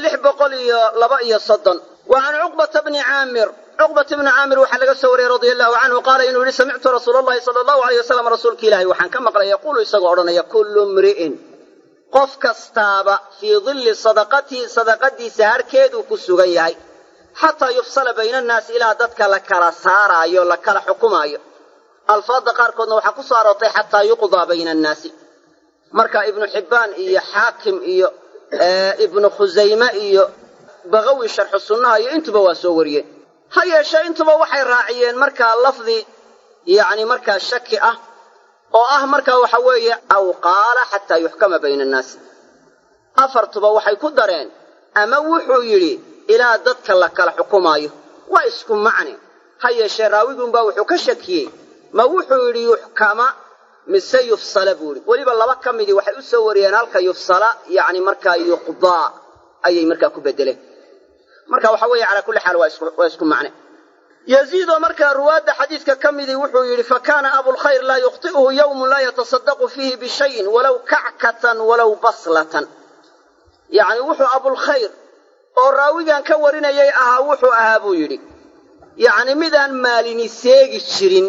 S3: 632 wa an Uqbata ibn Aamir waxa laga soo wariyay radiyallahu anhu qaala inuu yiri samictu rasuulullaahi sallallahu alayhi wasallam rasuulka ilaahi waxaan ka maqlay yaqulu isagoo odhanaya kullu mri'in qof kastaaba fii dhilli sadaqadiisa harkeedu ku sugan yahay xataa yufsala bayna annaasi ilaa dadka la kala saaraayo la kala xukumaayo alfaada qaarkoodna waxaa ku soo aroortay xataa yuqdaa bayna annaasi marka ibnu xibbaan iyo xaakim iyo ibnu khusayme iyo bagawi sharxu sunnaha iyo intuba waa soo wariyeen ha yeeshee intuba waxay raaciyeen markaa lafdi yacni markaa shaki ah oo ah markaa waxa weeye aw qaala xataa yuxkama bayna annaasi afartuba waxay ku dareen ama wuxuu yidhi ilaa dadka la kala xukumaayo waa isku macne ha yeeshee raawigunbaa wuxuu ka shakiyey ma wuxuu yidhi yuxkama mise yufsala buu yidhi weliba laba ka midii waxay u soo wariyeen halka yufsala yacni markaa yuqdaa ayay markaa ku beddeleen marka waxa weeye calaa kulli xaal waa isku macne yaziidoo markaa ruwaadda xadiiska ka midii wuxuu yidhi fakaana abulkhayr laa yukhti'uhu yawmun laa yatasaddaqu fiihi bishayin walow kackatan walow baslatan yacni wuxuu abulkhayr oo raawigan ka warinayay ahaa wuxuu ahaa buu yidhi yacni midaan maalini seegi jirin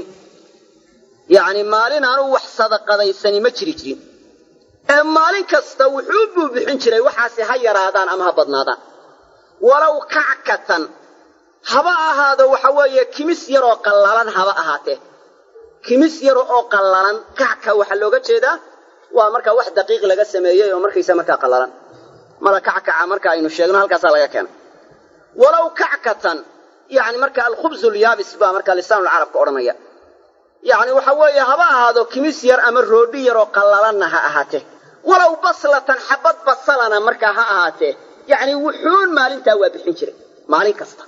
S3: yacni maalin aanu wax sadaqadaysani ma jiri jirin ee maalin kasta wuxuu buu bixin jiray waxaasi ha yaraadaan ama ha badnaadaan walow kackatan haba ahaado waxa weeye kimis yaroo qallalan haba ahaatee kimis yaro oo qallalan kacka waxaa looga jeedaa waa markaa wax daqiiq laga sameeyey oo markaysa markaa qallalan mala kackaca marka aynu sheegno halkaasaa laga keenay walow kackatan yacni marka alkhubzu lyaabis baa markaa lisaanul carabka odhanaya yacni waxa weeye haba ahaado kimis yar ama roodhi yaroo qallalanna ha ahaatee walow baslatan xabad basalana markaa ha ahaatee yacni wuxuun maalintaa waa bixin jiray maalin kasta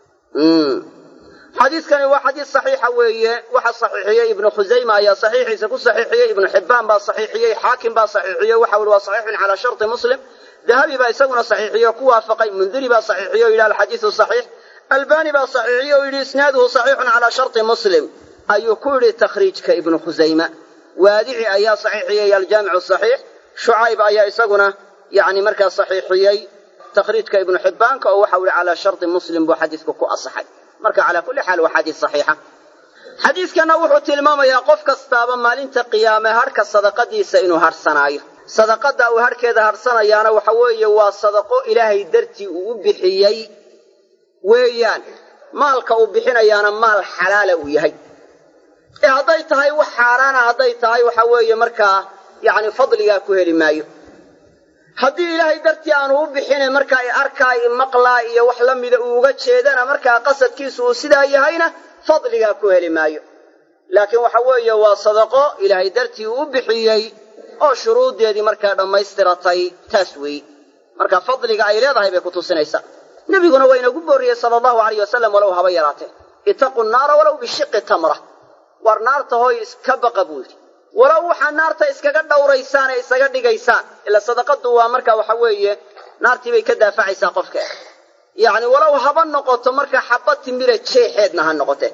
S3: xadiiskani waa xadiis saxiixa weeye waxa saxiixiyey ibnu khusayma ayaa saxiixiisa ku saxiixiyey ibnu xibbaan baa saxiixiyey xaakim baa saxiixiyey waxa weli waa saxiixun calaa sharti muslim dahabi baa isaguna saxiixiyo ku waafaqay mundiri baa saxiixiyo yidhi alxadiisu saxiix albani baa saxiixiyo oo yidhi isnaaduhu saxiixun calaa sharti muslim ayuu ku yidhi takhriijka ibnu khusayma waadici ayaa saxiixiyey aljaamicu saxiix shucayb ayaa isaguna yacni markaa saxiixiyey takhriijka ibnu xibbaanka oo waxau yidhi calaa sharti muslim buu xadiisku ku asaxay marka calaa kulli xaal waa xadiis saxiixa xadiiskana wuxuu tilmaamayaa qof kastaaba maalinta qiyaame hadhka sadaqadiisa inuu hadhsanaayo sadaqada uu hadhkeeda hadhsanayaana waxa weeye waa sadaqo ilaahay dartii uu u bixiyey weeyaan maalka uu bixinayaana maal xalaala uu yahay ee hadday tahay wax xaaraana hadday tahay waxa weeye markaa yacni fadligaa ku heli maayo haddii ilaahay dartii aanu u bixinay markaa i arkaa i maqlaa iyo wax la mida uu uga jeedana markaa qasadkiisu uu sidaa yahayna fadligaa ku heli maayo laakiin waxa weeye waa sadaqo ilaahay dartii uu u bixiyey oo shuruuddeedii markaa dhammaystiratay taas weeye marka fadliga ay leedahay bay ku tusinaysaa nebiguna waa inagu boorriyey sala allahu alayh wasalam walow haba yaraatee ittaqu nnaara walow bishiqi tamra war naarta hooy iska baqa buu yidhi walow waxaa naarta iskaga dhowraysaan ee isaga dhigaysaan ila sadaqadu waa marka waxa weeye naartii bay ka daafacaysaa qofka yacni walow haba noqoto marka xabba timira jeexeedna ha noqote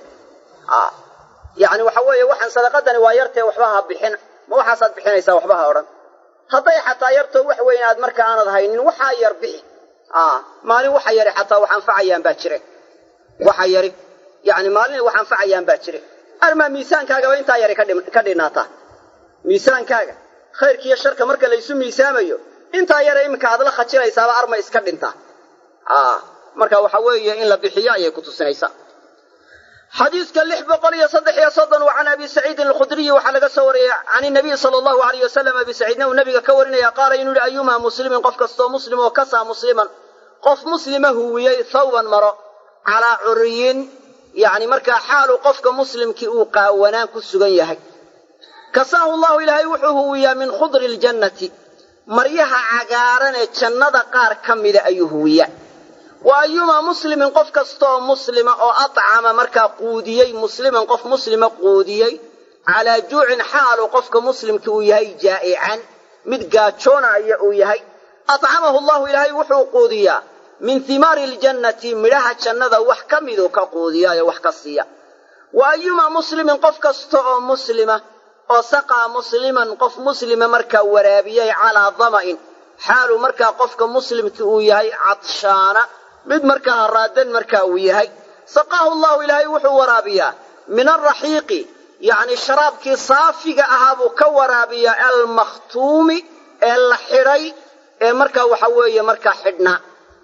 S3: yacni waxa weeye waxaan sadaqadani waa yartee waxba ha bixin ma waxaasaad bixinaysaa waxba ha odhan hadday xataa yartoo wax weyn aad marka aanad haynin waxaa yar bixi maalin waxa yari xataa wax anfacayaan baa jire waxa yari yacni maalin wax anfacayaan baa jire armaa miisaankaagaba intaa yari ka dhinaataa miisaankaaga khayrkiiyo sharka marka laysu miisaamayo intaa yare iminka aad la khajinaysaaba arma iska dhintaa marka waxa weeye in la bixiyo ayay ku tusinaysaa xadiiska 633 وعن أبي سعيد الخدري وحلق سوري عن النبي صلى الله عليه وسلم أبي سعيد النبي كورنا قال إنه لأيما مسلم قف كستو مسلم وكسى مسلما قف مسلمه هو ثوبا مرأ على عريين يعني مركا حال قفك مسلم كأوقا وناك السجنيه كساه الله إلهي وحوه من خضر الجنة مريها عقارنا جنة قار كمل أيهوية وأيما مسلم قف كستو مسلم أو أطعم مركا قوديي مسلما قف مسلم قوديي على جوع حال قفك مسلم كويهي جائعا متقاتشون أيهويهي أطعمه الله إلهي وحو قوديا من ثمار الجنة ملها جنة وحكمذو كقوديا وحكسيا وأيما مسلم قف كستو مسلمة وسقى مسلما قف مسلم مركا ورابيي على ظمأ حال مركا قفك مسلم كويهي عطشانا مد مركا هرادن مركا ويهي سقاه الله إلهي وحو ورابيا من الرحيق يعني شرابك صافق أهابو كورابيا المختوم الحري مركا وحوية مركا حدنا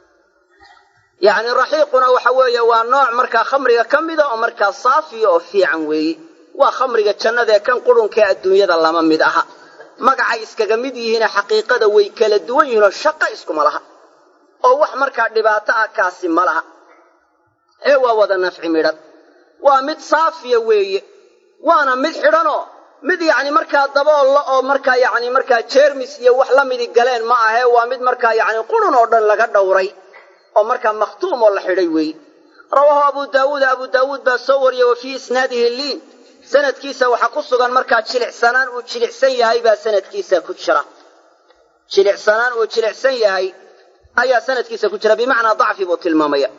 S3: يعني الرحيقنا وحوية ونوع مركا خمرية كمدة ومركا صافي وفي عنوي وخمرية جنة كان قرون كالدنيا لما مدها مقع إسكاقمدي هنا حقيقة ويكال الدوين الشقة إسكم لها oo wax markaa dhibaato ah kaasi ma laha ee waa wada nafci midhad waa mid saafiya weeye waana mid xidhanoo mid yacni markaa daboolla oo markaa yacni markaa jeermis iyo wax la midi galeen ma ahee waa mid markaa yacni qurun oo dhan laga dhowray oo markaa makhtuum oo la xidhay weeye rawaahu abu daawuud baa soo wariyey wa fii isnaadihi liin sanadkiisa waxaa ku sugan markaa jilicsanaan uu jilicsan yahay baa sanadkiisa ku jira jilicsanaan uu jilicsan yahay ayaa sanadkiisa ku jira bimacnaa dacfi buu tilmaamaya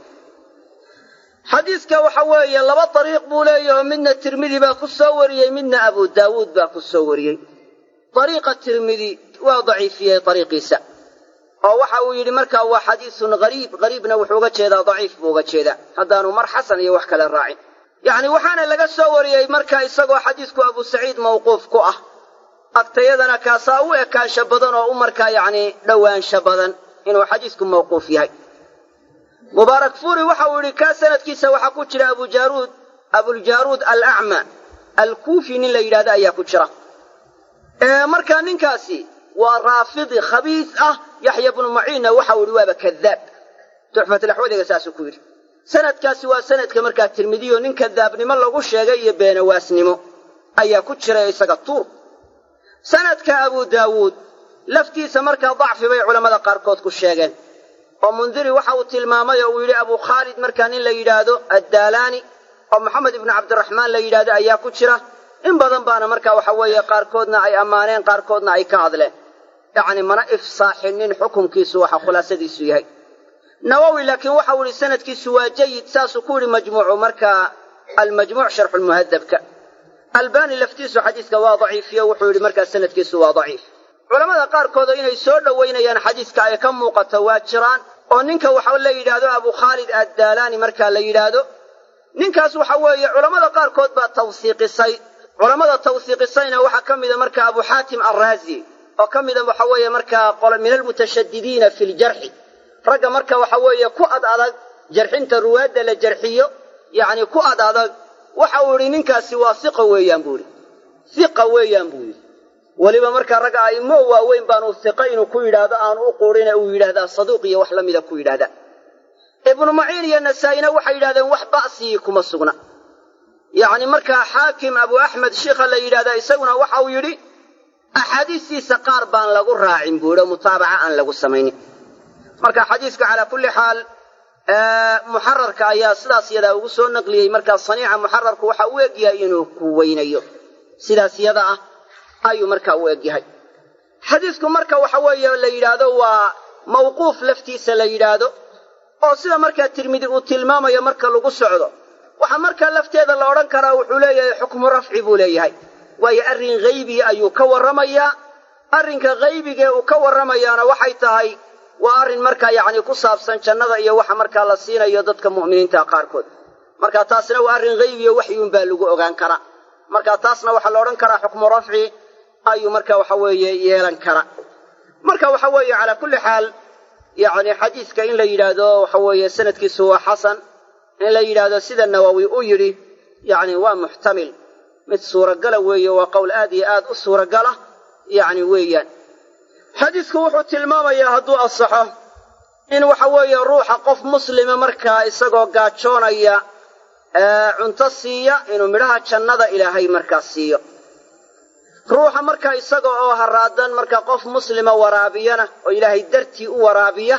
S3: xadiiska waxa weeye laba dariiq buu leeyahay midna tirmidi baa ku soo wariyey midna abu daawuud baa ku soo wariyey dariiqa tirmidi waa daciifiyey dariiqiisa oo waxa uu yidhi markaa waa xadiisun gariibna wuxuu uga jeedaa daciif buu uga jeedaa haddaanu mar xasan iyo wax kale raacin yacni waxaana laga soo wariyey markaa isagoo xadiisku abu saciid mawquuf ku ah agtayadana kaasaa u ekaansha badan oo u markaa yacni dhowaansha badan inuu xadiisku mawquuf yahay mubaarak fuuri waxa uu yidhi kaa sanadkiisa waxaa ku jira abuljaruud alacma alkuufi nin la yidhahdo ayaa ku jira markaa ninkaasi waa raafidi khabiis ah yaxya bnu maciinna waxa uu yidhi waaba kadaab tuxfatulaxwadiga saasuu ku yidhi sanadkaasi waa sanadka markaa tirmidiyo nin kadaabnimo lagu sheegay iyo beenawaasnimo ayaa ku jira isaga tuur sanadka abu daawuud laftiisa markaa dacfi bay culammada qaarkood ku sheegeen oo mundiri waxa uu tilmaamay oo uu yidhi abu khaalid markaa nin la yidhaahdo addaalaani oo maxamed ibnu cabdiraxmaan la yidhaahdo ayaa ku jira in badan baana markaa waxa weeye qaarkoodna ay ammaaneen qaarkoodna ay ka hadleen yacni mana ifsaaxinin xukunkiisu waxa khulaasadiisu yahay nawowi laakiin waxa uu yidhi sanadkiisu waa jayid saasuu ku yidhi majmuucu markaa almajmuuc sharxu lmuhadabka albaani laftiisu xadiiska waa daciifiyo wuxuu yidhi markaa sanadkiisu waa daciif culamada qaarkood inay soo dhowaynayaan xadiiska ay ka muuqato waa jiraan oo ninka waxa la yidhaahdo abu khaalid addaalaani markaa la yidhaahdo ninkaas waxa weeye culamada qaarkood baa tawsiiqisay culamada tawsiiqisayna waxaa ka mida marka abu xaatim arraazi oo ka mida waxa weeye markaa min almutashaddidiina fi ljarxi ragga marka waxa weeye ku ad adag jarxinta ruwaadda la jarxiyo yacni ku ad adag waxa uu yidhi ninkaasi waa siqa weeyaan buu yidhi siqa weeyaan buu yidhi weliba markaa ragga a'immo waaweyn baanu siqa inuu ku yidhaahdo aanu u quurina uu yidhaahdaa saduuq iyo wax la mida ku yidhaahdaa ibnu maciin iyo nasaa'ina waxay yidhahdeen wax ba'sigii kuma sugna yacni markaa xaakim abu axmed sheikha la yidhahdaa isaguna waxa uu yidhi axaadiistiisa qaar baan lagu raacin buu yidhi oo mutaabaca aan lagu samaynin marka xadiiska calaa kulli xaal muxararka ayaa sidaas yadaa ugu soo naqliyey markaa saniica muxararku waxa u egyahay inuu ku weynayo sidaas yada ah ayuu markaa u egyahay xadiisku marka waxa weeye la yidhaahdo waa mawquuf laftiisa la yidhaahdo oo sida markaa tirmidi uu tilmaamayo marka lagu socdo waxa markaa lafteeda la odhan karaa wuxuu leeyahay xukmu rafci buu leeyahay waayo arrin haybi ayuu ka warramayaa arrinka haybigee uu ka warramayaana waxay tahay waa arrin markaa yacni ku saabsan jannada iyo waxa markaa la siinayo dadka mu'miniinta qaarkood marka taasna waa arrin haybiyo waxyuun baa lagu ogaan karaa marka taasna waxaa la odhan karaa xukmu rafci ayuu marka waxa weeye yeelan kara marka waxa weeye calaa kulli xaal yacni xadiiska in la yidhaahdo waxa weeye sanadkiisu waa xasan in la yidhaahdo sida nawowi u yidhi yacni waa muxtamil mid suuragala weeye waa qowl aad iyo aad u suuragala yacni weeyaan xadiisku wuxuu tilmaamayaa hadduu asaxo in waxa weeye ruuxa qof muslima markaa isagoo gaajoonaya cunto siiya inuu midhaha jannada ilaahay markaa siiyo ruuxa markaa isaga oo haraadan markaa qof muslima waraabiyana oo ilaahay dartii u waraabiya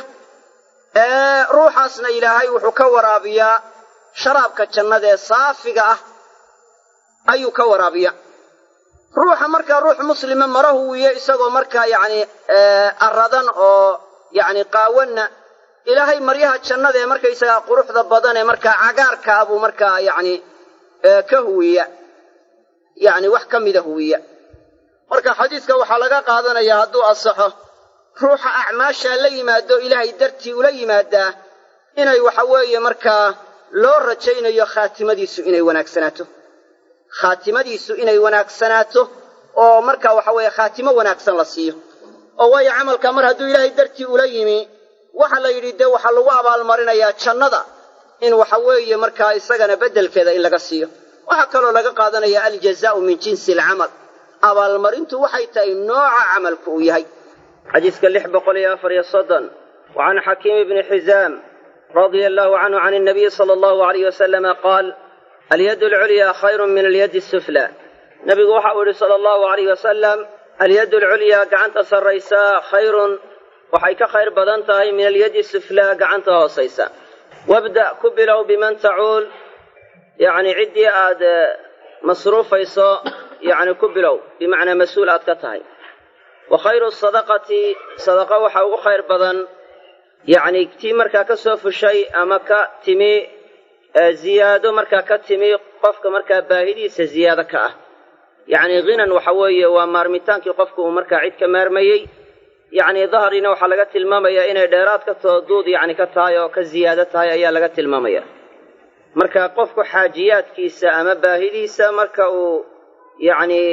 S3: ruuxaasna ilaahay wuxuu ka waraabiyaa sharaabka jannada ee saafiga ah ayuu ka waraabiya ruuxa markaa ruux muslima mara huwiye isagoo markaa yacni aradan oo yacni qaawanna ilaahay maryaha jannada ee markaysagaa quruxda badan ee markaa cagaarkaa buu markaa yacni ka huwiya yacni wax ka mida huwiya marka xadiiska waxaa laga qaadanayaa hadduu asaxo ruuxa acmaashaa la yimaado ilaahay dartii ula yimaadaa inay waxa weeye markaa loo rajaynayo khaatimadiisu inay wanaagsanaato khaatimadiisu inay wanaagsanaato oo markaa waxa weeye khaatimo wanaagsan la siiyo oo waayo camalka mar hadduu ilaahay dartii ula yimi waxa la yidhi dee waxaa lagu abaalmarinayaa jannada in waxa weeye markaa isagana beddelkeeda in laga siiyo waxaa kaloo laga qaadanayaa aljazaa'u min jinsi alcamal abaalmarintu waxay tahay nooca camalku uu yahay
S1: xadiiska 634 وعن حكيم بن حزام رضي الله عنه عن النبي صلى الله عليه وسلم قال اليد العليا خير من اليد السفلى نبي وحاول صلى الله عليه وسلم اليد العليا قعنت سريسا خير وحيك خير بدنتها من اليد السفلى قعنتها سيسا وابدأ كبلوا بمن تعول يعني عدي آد مصروف يسا يعني كبلوا بمعنى مسؤول أتكتهي وخير الصدقة صدقة وحاو خير بدن يعني كتي مركا كسوف الشيء أما كتمي زيادة مركا كتمي قفك مركا باهدي سزيادة كأه يعني غنى وحوية ومارمتان كي قفك ومركا عيد كمارمي يعني ظهرنا وحلقات المامية إن ديرات كتضود يعني كتايا وكزيادة تايا يا لقات المامية مركا قفك حاجيات كيسا أما باهديسا مركا يعني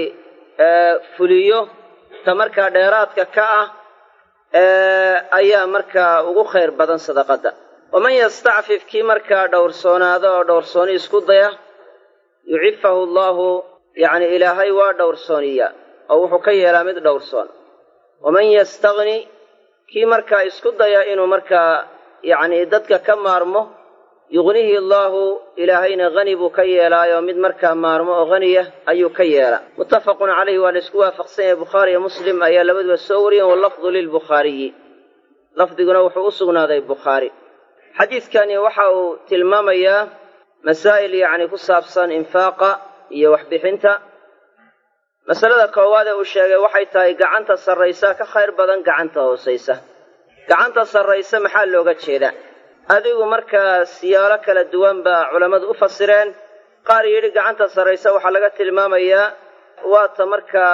S1: فليو تمركا ديرات كأه أيا مركا وغو خير بدن صدقة ومن يستعفف كي مركا دورسون هذا ودورسوني اسكوديا يعفه الله يعني إلهي ودورسونيا أو حكي لامد دورسون ومن يستغني كي مركا اسكوديا إنه مركا يعني ددك كم مارمه يغنيه الله إلهينا غني بكي لا يومد مركا مارمه غنية أي كي لا متفق عليه ونسكوها فقسين البخاري ومسلم أي لبد والسوري واللفظ للبخاري لفظ نوح أصغنا ذي البخاري حديث كان يوحى تلمام إياه مسائل يعني كصابصان إنفاقا يوحبحنتا مسألة كوادة والشيء وحي تاي قعنت السريسا كخير بدن قعنت وسيسا قعنت السريسا محل لوغة شيدا adigu markaa siyaalo kala duwan baa culamadu u fasireen qaar yidhi gacanta sarraysa waxaa laga tilmaamayaa waata markaa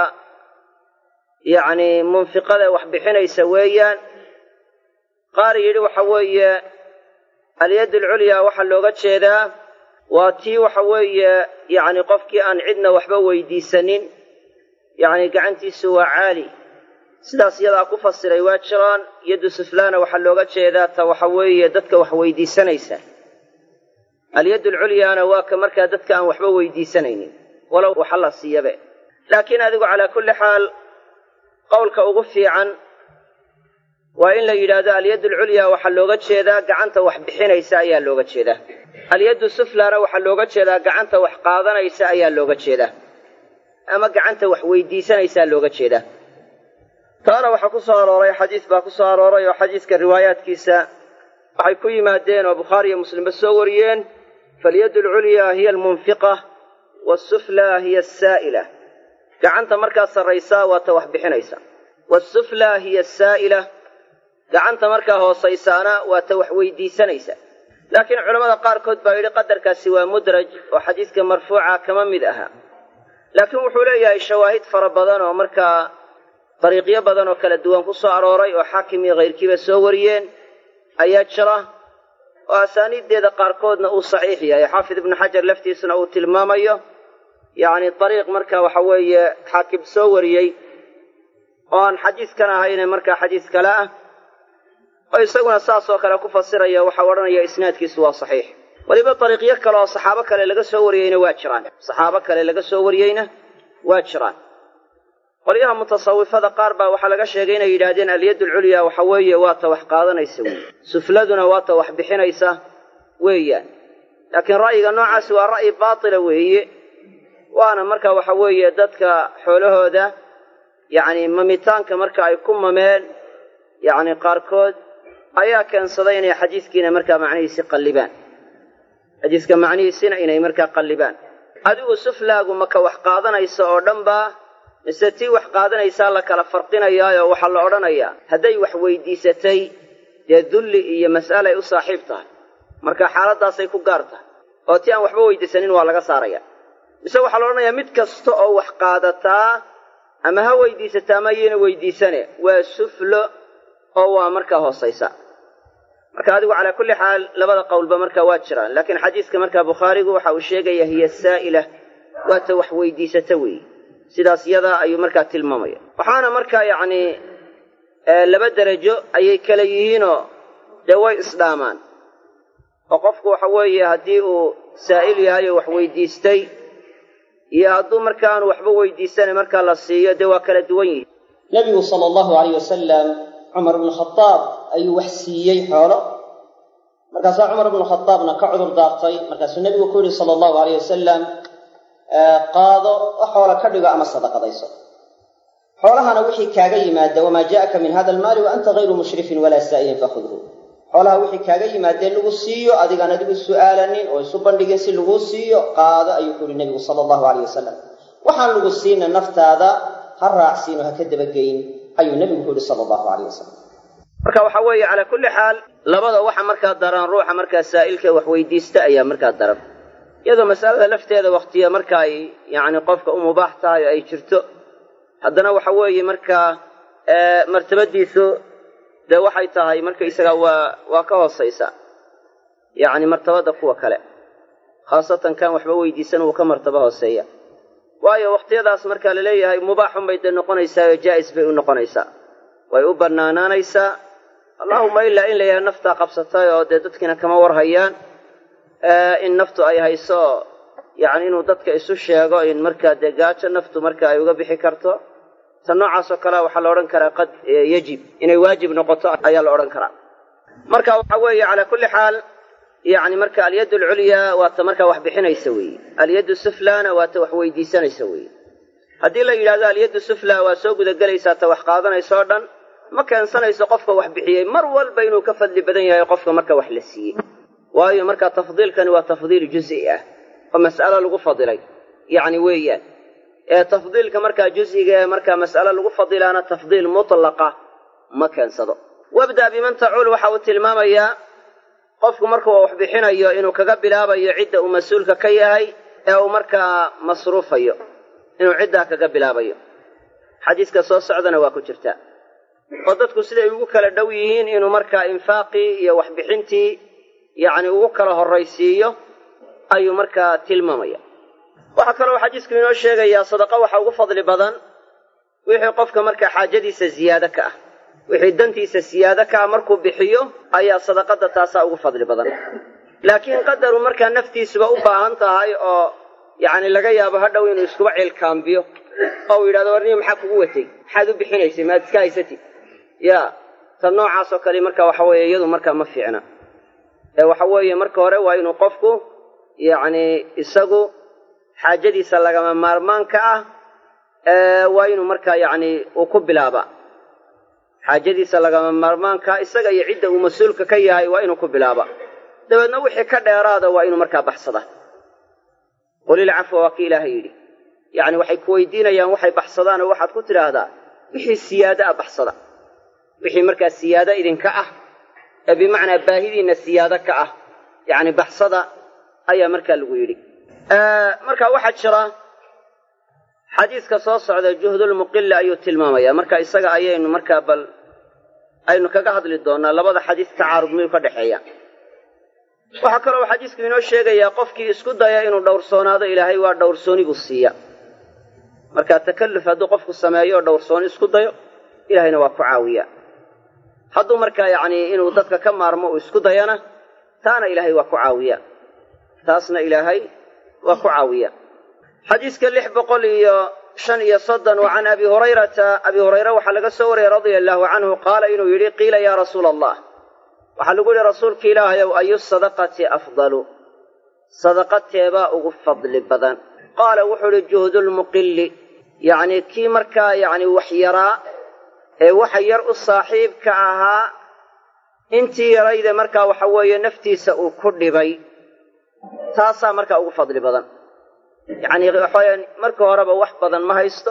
S1: yacni munfiqada wax bixinaysa weeyaan qaar yidhi waxa weeye alyad alculyaa waxaa looga jeedaa waa tii waxa weeye yacni qofkii aan cidna waxba weydiisanin yacni gacantiisu waa caali sidaas iyadaa ku fasiray waa jiraan. yaddu suflaana waxaa looga jeedaa ta waxa weeye dadka wax weydiisanaysa. alyaddu alculyaana waa ka markaa dadka aan waxba weydiisanaynin walow waxa la siiyabe. laakiin adigu calaa kulli xaal qowlka ugu fiican waa in la yidhaahdo alyaddu alculyaa waxaa looga jeedaa gacanta wax bixinaysa ayaa looga jeedaa. alyaddu suflaana waxaa looga jeedaa gacanta wax qaadanaysa ayaa looga jeedaa ama gacanta wax weydiisanaysaa looga jeedaa. taana waxaa ku soo arooray xadiis baa ku soo arooray oo xadiiska riwaayaadkiisa waxay ku yimaadeen oo bukhaari iyo muslimba soo wariyeen falyaddu alculyaa hiya almunfiqa waasuflaa hiya asaa'ila. gacanta markaa sarraysaa waa ta wax bixinaysa. waasuflaa hiya asaa'ila. gacanta markaa hoosaysaana waa ta wax weydiisanaysa. laakiin culammada qaarkood baa yidhi qadarkaasi waa mudraj oo xadiiska marfuuca kama mid aha. laakiin wuxuu leeyahay shawaahid fara badan oo markaa dariiqyo badan oo kala duwan ku soo arooray oo xaakim iyo kayrkiiba soo wariyeen ayaa jira oo asaaniiddeeda qaarkoodna uu saxiix yahay. xaafid ibnu xajar laftiisuna uu tilmaamayo yacni dariiq marka waxa weeye xaakim soo wariyey oo aan xadiiskan ahayne markaa xadiis kale ah oo isaguna saas oo kale ku fasiraya waxaa odhanaya isnaadkiisu waa saxiix. weliba dariiqyo kale oo saxaabo kale laga soo wariyeyna waa jiraan. saxaabo kale laga soo wariyeyna waa jiraan. qolyaha mutasawifada qaar baa waxaa laga sheegay inay yidhaahdeen alyaddu alculyaa waxa weeye waa ta wax qaadanaysa weeye, sufladuna waa ta wax bixinaysa weeyaan. laakiin ra'yiga noocaasi waa ra'yi baatila weeye, waana marka waxa weeye dadka xoolahooda yacni mamitaanka marka ay ku mameen yacni qaarkood ayaa keensaday inay xadiiskiina markaa macnihiisi qallibaan. xadiiska macnihiisina inay markaa qallibaan. adigu suflaagu maka wax qaadanaysa oo dhan baa mise tii wax qaadanaysaa la kala farqinayaayoo waxaa la odhanayaa hadday wax weydiisatay dee dulli iyo mas'alay u saaxiib tahay marka xaaladdaasay ku gaar tahay oo tii aan waxba weydiisanin waa laga saaraya. mise waxaa la odhanayaa mid kasta oo wax qaadataa ama ha weydiisataa ama yayna weydiisane waa suflo oo waa markaa hoosaysa. marka adigu calaa kulli xaal labada qowlba markaa waa jiraan. laakiin xadiiska markaa bukhaarigu waxa uu sheegaya hiya saa'ila waa ta wax weydiisata weeye. sidaas yadaa ayuu markaa tilmaamaya. waxaana markaa yacni laba derajo ayay kala yihiinoo dee way isdhaamaan oo qofku waxa weeye haddii uu saa'il yahay oo wax weydiistay iyo hadduu marka aanu waxba weydiisanay markaa la siiyo dee waa kala duwan yihiin.
S2: nebigu sala allahu alayh wasalam cumar ibnu khadaab ayuu wax siiyey xoolo. markaasaa cumar ibnu khadaabna ka cudur daartay. markaasuu nebigu ku yidhi sala allahu alayh wasalam qaado oo xoola ka dhigo ama sadaqadayso. xoolahana wixii kaaga yimaada wamaa jaa'aka min hada almaali wa anta hayru mushrifin walaa saa'ilin fakhudhu. xoolaha wixii kaaga yimaadee lagu siiyo adigaan adigu su'aalanin oo isu bandhigin si laguu siiyo qaado ayuu ku yidhi nebigu sala allahu alayh wasalam. waxaan lagu siina naftaada ha raacsiin oo ha ka dabageyn ayuu nebigu ku yidhi sala allahu alayh wasalam.
S1: marka waxa weeye calaa kulli xaal labada waxa markaa daran ruuxa markaa saa'ilka wax weydiista ayaa markaa daran. iyadoo masalada lafteeda wakhtiya marka ay yacni qofka u mubaax tahay oo ay jirto haddana waxa weeye markaa martabadiisu dee waxay tahay markaysaga waa ka hoosaysa yacni martabada kuwa kale, khaasatan kan waxba weydiisan wuu ka martabo hooseeya. waayo wakhtiyadaas markaa laleeyahay mubaaxun bay dee noqonaysaa oo jaa'is bay u noqonaysaa, way u bannaanaanaysaa. allahuma ilaa in la yahay naftaa qabsatay oo dee dadkiina kama warhayaan in naftu ay hayso yacni inuu dadka isu sheego in markaa dee gaajo naftu marka ay uga bixi karto. ta noocaasoo kalea waxaa la odhan karaa qad yajib inay waajib noqoto ayaa la odhan karaa. marka waxa weeye calaa kulli xaal yacni marka alyaddu alculyaa waa ta markaa wax bixinaysa weeye, alyaddu suflaana waa ta wax weydiisanaysa weeye. haddii la yidhahdo alyaddu suflaa waa soo gudagelaysaa ta wax qaadanaysa oo dhan ma keensanayso qofka wax bixiyey mar walba inuu ka fadli badan yahay qofka marka wax la siiyey. waayo markaa tafdiilkani waa tafdiil juz'i ah oo mas'alo lagu fadilay yacni weeyaan. tafdiilka markaa juz'iga ee markaa mas'alo lagu fadilaana tafdiil mutlaqa ma keensado. wabda biman tacuul waxa uu tilmaamayaa qofku markuu wax bixinayo inuu kaga bilaabayo cidda uu mas-uulka ka yahay ee uu markaa masruufayo inuu ciddaa kaga bilaabayo. xadiiska soo socdana waa ku jirtaa oo dadku siday ugu kala dhow yihiin inuu markaa infaaqii iyo waxbixintii yacni ugu kala horraysiiyo ayuu markaa tilmaamaya. waxaa kaloo xadiisku inoo sheegayaa sadaqa waxa ugu fadli badan wixii qofka markaa xaajadiisa ziyaado ka ah, wixii dantiisa siyaado ka ah markuu bixiyo ayaa sadaqada taasaa ugu fadli badan. laakiin qadaru markaa naftiisuba u baahan tahay oo yacni laga yaabo hadhow inuu iskuba ciilkaambiyo oo uu yidhahdo warniyo maxaa kugu watay, maxaad u bixinaysay, maad iska haysatid ya tan noocaasoo kale marka waxa weeye iyadu markaa ma fiicna. ee waxa weeye marka hore waa inuu qofku yacni isagu xaajadiisa lagama maarmaanka ah waa inuu markaa yacni uu ku bilaaba xaajadiisa lagama maarmaanka isaga iyo cidda uu mas-uulka ka yahay waa inuu ku bilaaba, dabeedna wixii ka dheeraada waa inuu markaa baxsada. qulil cafwa waa kii ilaahay yidhi, yacni waxay ku weydiinayaan waxay baxsadaan oo waxaad ku tidhaahdaa wixii siyaado ah baxsada, wixii markaa siyaado idinka ah ee bimacnaa baahidiinna siyaado ka ah yacni baxsada ayaa markaa lagu yidhi. marka waxaa jira xadiiska soo socda juhdulmuqilla ayuu tilmaamaya, marka isaga ayaynu markaa bal aynu kaga hadli doonaa labada xadiis tacaarud miyuu ka dhexeeya. waxaa kaloo xadiisku inoo sheegayaa qofkii isku daya inuu dhowrsoonaado ilaahay waa dhowrsooni buu siiya. marka takalluf hadduu qofku sameeyo oo dhowrsooni isku dayo ilaahayna waa ku caawiya. hadduu markaa yacni inuu dadka ka maarmo uu isku dayana taana ilaahay waa ku caawiya, taasna ilaahay waa ku caawiya. xadiiska 635 can abi hurayrata, abi hurayra waxaa laga soo wariyey radia allahu canhu qaala inuu yidhi qiila yaa rasuula allah, waxaa lagu yihi rasuulka ilaahayow ayu sadaqati afdalu, sadaqateebaa ugu fadli badan? qaala wuxuu ihi juhdulmuqilli, yacni kii markaa yacni wax yaraa ee waxa yar u saaxiibka ahaa intii yarayda markaa waxa weeye naftiisa uu ku dhibay, taasaa markaa ugu fadli badan. yacni waxaweye marka horeba wax badan ma haysto,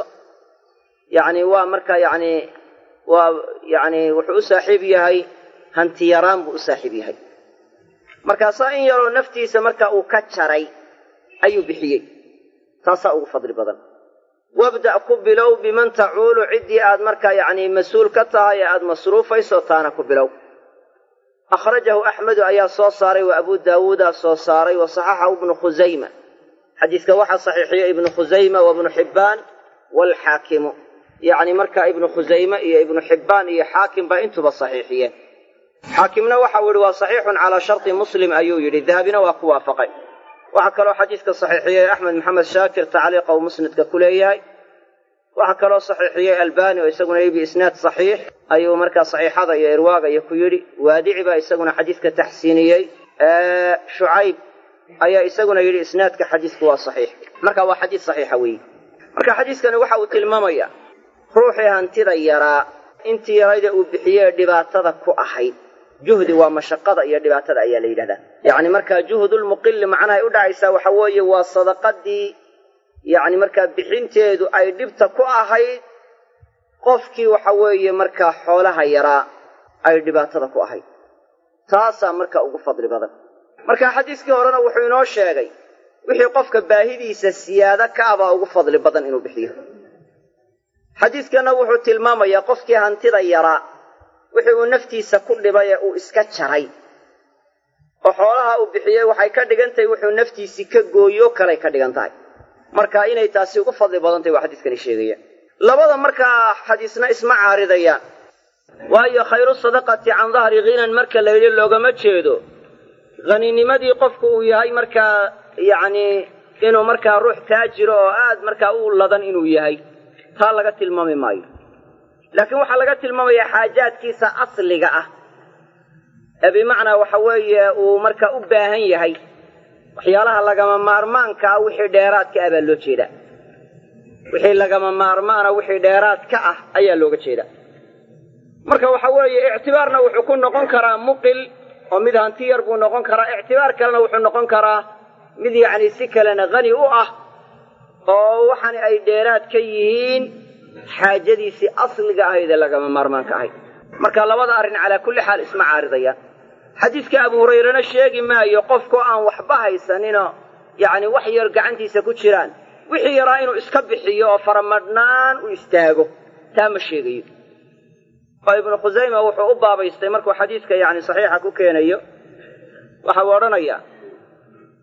S1: yacni waa markaa yacni waa yacni wuxuu u saaxiib yahay hanti yaraan buu u saaxiib yahay. markaasaa in yaroo naftiisa marka uu ka jaray ayuu bixiyey, taasaa ugu fadli badan. wabda' ku bilow biman tacuulu ciddii aad markaa yacni mas-uul ka tahay ee aad masruufayso taana ku bilow. akhrajahu axmedu ayaa soo saaray wa abu daawuudaa soo saaray wa saxaxahu ibnu khusayma. xadiiska waxaa saxiixiyey ibnu khusayma wa ibnu xibbaan waalxaakimu, yacni markaa ibnu khusayme iyo ibnu xibbaan iyo xaakim baa intuba saxiixiyeen. xaakimna waxau yidhi waa saxiixun calaa sharti muslim ayuu yidhi, dahabina waa ku waafaqay. waxaa kaloo xadiiska saxiixiyey axmed maxamed shaakir tacliiqa uu musnadka ku leeyahay. waxaa kaloo saxiixiyey albani oo isaguna yidhi biisnaad saxiix ayuu markaa saxiixada iyo irwaaga iyo ku yidhi. waadici baa isaguna xadiiska taxsiiniyey. shucayb ayaa isaguna yidhi isnaadka xadiisku waa saxiix. marka waa xadiis saxiixa weeye. marka xadiiskani waxa uu tilmaamayaa ruuxii hantida yaraa intii yarayda uu bixiyey dhibaatada ku ahayd. juhdi waa mashaqada iyo dhibaatada ayaa la yidhahdaa. yacni markaa juhdulmuqilli macnahay u dhacaysaa waxa weeye waa sadaqadii yacni markaa bixinteedu ay dhibta ku ahayd qofkii waxa weeye markaa xoolaha yaraa ay dhibaatada ku ahayd, taasaa markaa ugu fadli badan. marka xadiiskii horena wuxuu inoo sheegay wixii qofka baahidiisa siyaado ka abaa ugu fadli badan inuu bixiyo. xadiiskana wuxuu tilmaamayaa qofkii hantida yaraa wixii uu naftiisa ku dhibay ee uu iska jaray oo xoolaha uu bixiyey waxay ka dhigan tahay wuxuu naftiisii ka gooyo kalay ka dhigan tahay. marka inay taasi ugu fadli badan tahay waa xadiiskani sheegaya. labada markaa xadiisna isma caaridayaan, waayo khayru sadaqati can dahri ghinan marka la yidhi loogama jeedo haninimadii qofku uu yahay markaa yacni inuu markaa ruux taajiro oo aad markaa u ladan inuu yahay, taa laga tilmaami maayo. laakiin waxaa laga tilmaamayaa xaajaadkiisa asliga ah ee bimacnaa waxa weeye uu markaa u baahan yahay, waxyaalaha lagama maarmaanka ah wixii dheeraadka ah baa loo jeedaa. wixii lagama maarmaana wixii dheeraadka ah ayaa looga jeedaa. marka waxa weeye ictibaarna wuxuu ku noqon karaa muqil oo mid hanti yar buu noqon karaa, ictibaar kalena wuxuu noqon karaa mid yacni si kalena hani u ah oo waxaana ay dheeraad ka yihiin xaajadiisii asliga ahayd ee lagama maarmaanka ahayd. marka labada arrin calaa kulli xaal isma caaridayaan. xadiiska abu hurayrana sheegi maayo qofku aan waxba haysaninoo yacni wax yar gacantiisa ku jiraan wixii yaraa inuu iska bixiyo oo faramadhnaan u istaago, taa ma sheegayo. oo ibnu khusayma wuxuu u baabaystay markuu xadiiska yacni saxiixa ku keenayo waxa uu odhanayaa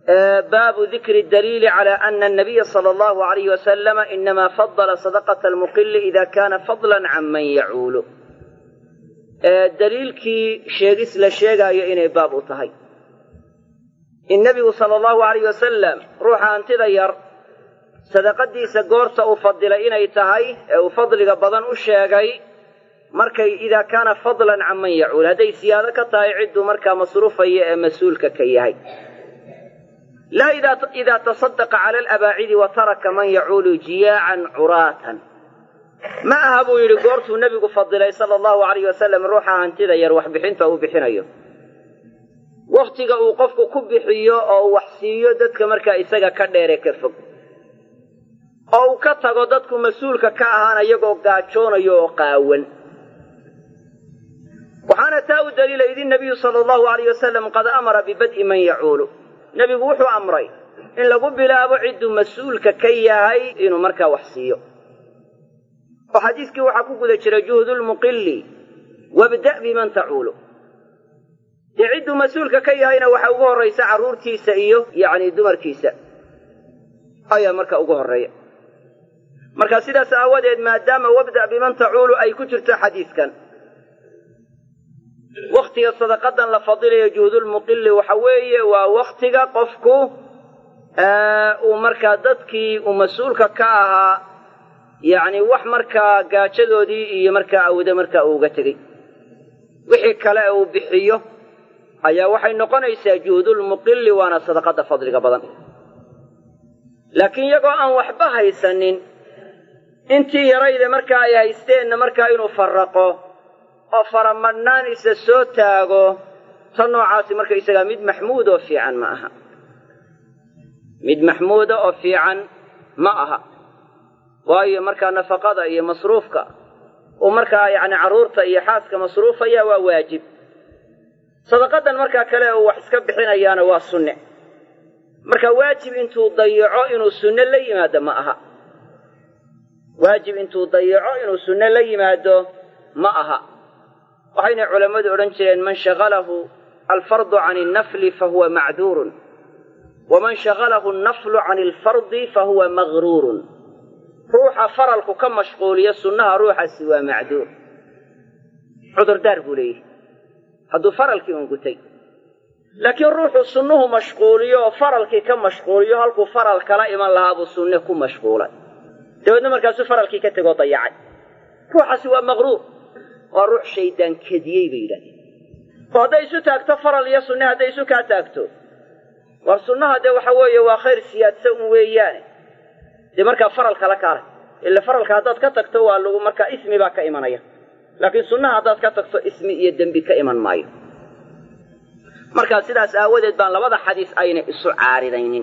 S1: baabu dikri daliili cala ana anabiya sala allahu alayh wasalama inamaa fadala sadaqata almuqili ida kana fadlan can man yacuulu daliilkii sheegis la sheegaayo inay baab u tahay in nebigu sala allahu alayh wasalam ruuxa hantida yar sadaqadiisa goorta uu fadilay inay tahay ee uu fadliga badan u sheegay markay idaa kaana fadlan can man yacuul hadday siyaado ka tahay cidduu markaa masruufaya ee mas-uulka ka yahay laa idaa tasadaqa cala alabaacidi wa taraka man yacuulu jiyaacan curaatan ma aha buu yidhi goortuu nebigu fadilay sala allahu alayh wasalam ruuxa hantida yar waxbixinta uu bixinayo wakhtiga uu qofku ku bixiyo oo uu wax siiyo dadka markaa isaga ka dheere ka fog oo uu ka tago dadku mas-uulka ka ahaana iyagoo gaajoonayo oo qaawan waxaana taa u daliila idin nabiyu sala allahu alayh wasalam qad amara bibad'i man yacuulu nebigu wuxuu amray in lagu bilaabo cidduu mas-uulka ka yahay inuu markaa wax siiyo oo xadiiskii waxaa ku guda jira juhdulmuqili wabda' biman tacuulu dee cidduu mas-uulka ka yahayna waxaa ugu horraysa carruurtiisa iyo yacni dumarkiisa ayaa marka ugu horreeya marka sidaas aawadeed maadaama wabda' biman tacuulu ay ku jirto xadiiskan wakhtiga sadaqadan la fadilayo juhdulmuqili waxa weeye waa wakhtiga qofku uu markaa dadkii uu mas-uulka ka ahaa yacni wax markaa gaajadoodii iyo markaa awda markaa uu uga tegey wixii kale ee uu bixiyo ayaa waxay noqonaysaa juhdulmuqili waana sadaqada fadliga badan laakiin iyagoo aan waxba haysanin intii yarayda markaa ay haysteenna markaa inuu farraqo oo faramadhnaan isa soo taago ta noocaasi markaysagaa mid maxmuud oo fiican ma aha mid maxmuuda oo fiican ma aha waayo markaa nafaqada iyo masruufka uu markaa yacni carruurta iyo xaaska masruufaya waa waajib sadaqadan markaa kale uu wax iska bixinayaana waa sunne marka waajib intuu dayaco inuu sunne la yimaado ma aha waajib intuu dayaco inuu sunne la yimaado ma aha waxayna culammadu odhan jireen man shagalahu alfardu cani annafli fahuwa macduurun waman shagalahu annaflu cani alfardi fahuwa magruurun ruuxa faralku ka mashquuliyo sunnaha ruuxaasi waa macduur cudurdaar buu leeyahay hadduu faralkii un gutay laakiin ruuxuu sunnuhu mashquuliyo oo faralkii ka mashquuliyo halkuu faral kala iman lahaa buu sunne ku mashquulay dabeedna markaasuu faralkii ka tegoo dayacay ruuxaasi waa maqruur waa ruux shaydaan kediyey bay yidhahdeen oo hadday isu taagto faral iyo sunne hadday isu kaa taagto war sunnaha dee waxa weeye waa khayr siyaadsa un weeyaane dee markaa faral kala kaalay ila faralka haddaad ka tagto waa lagu markaa ismi baa ka imanaya laakiin sunnaha haddaad ka tagto ismi iyo dembi ka iman maayo markaa sidaas aawadeed baan labada xadiis ayna isu caaridaynin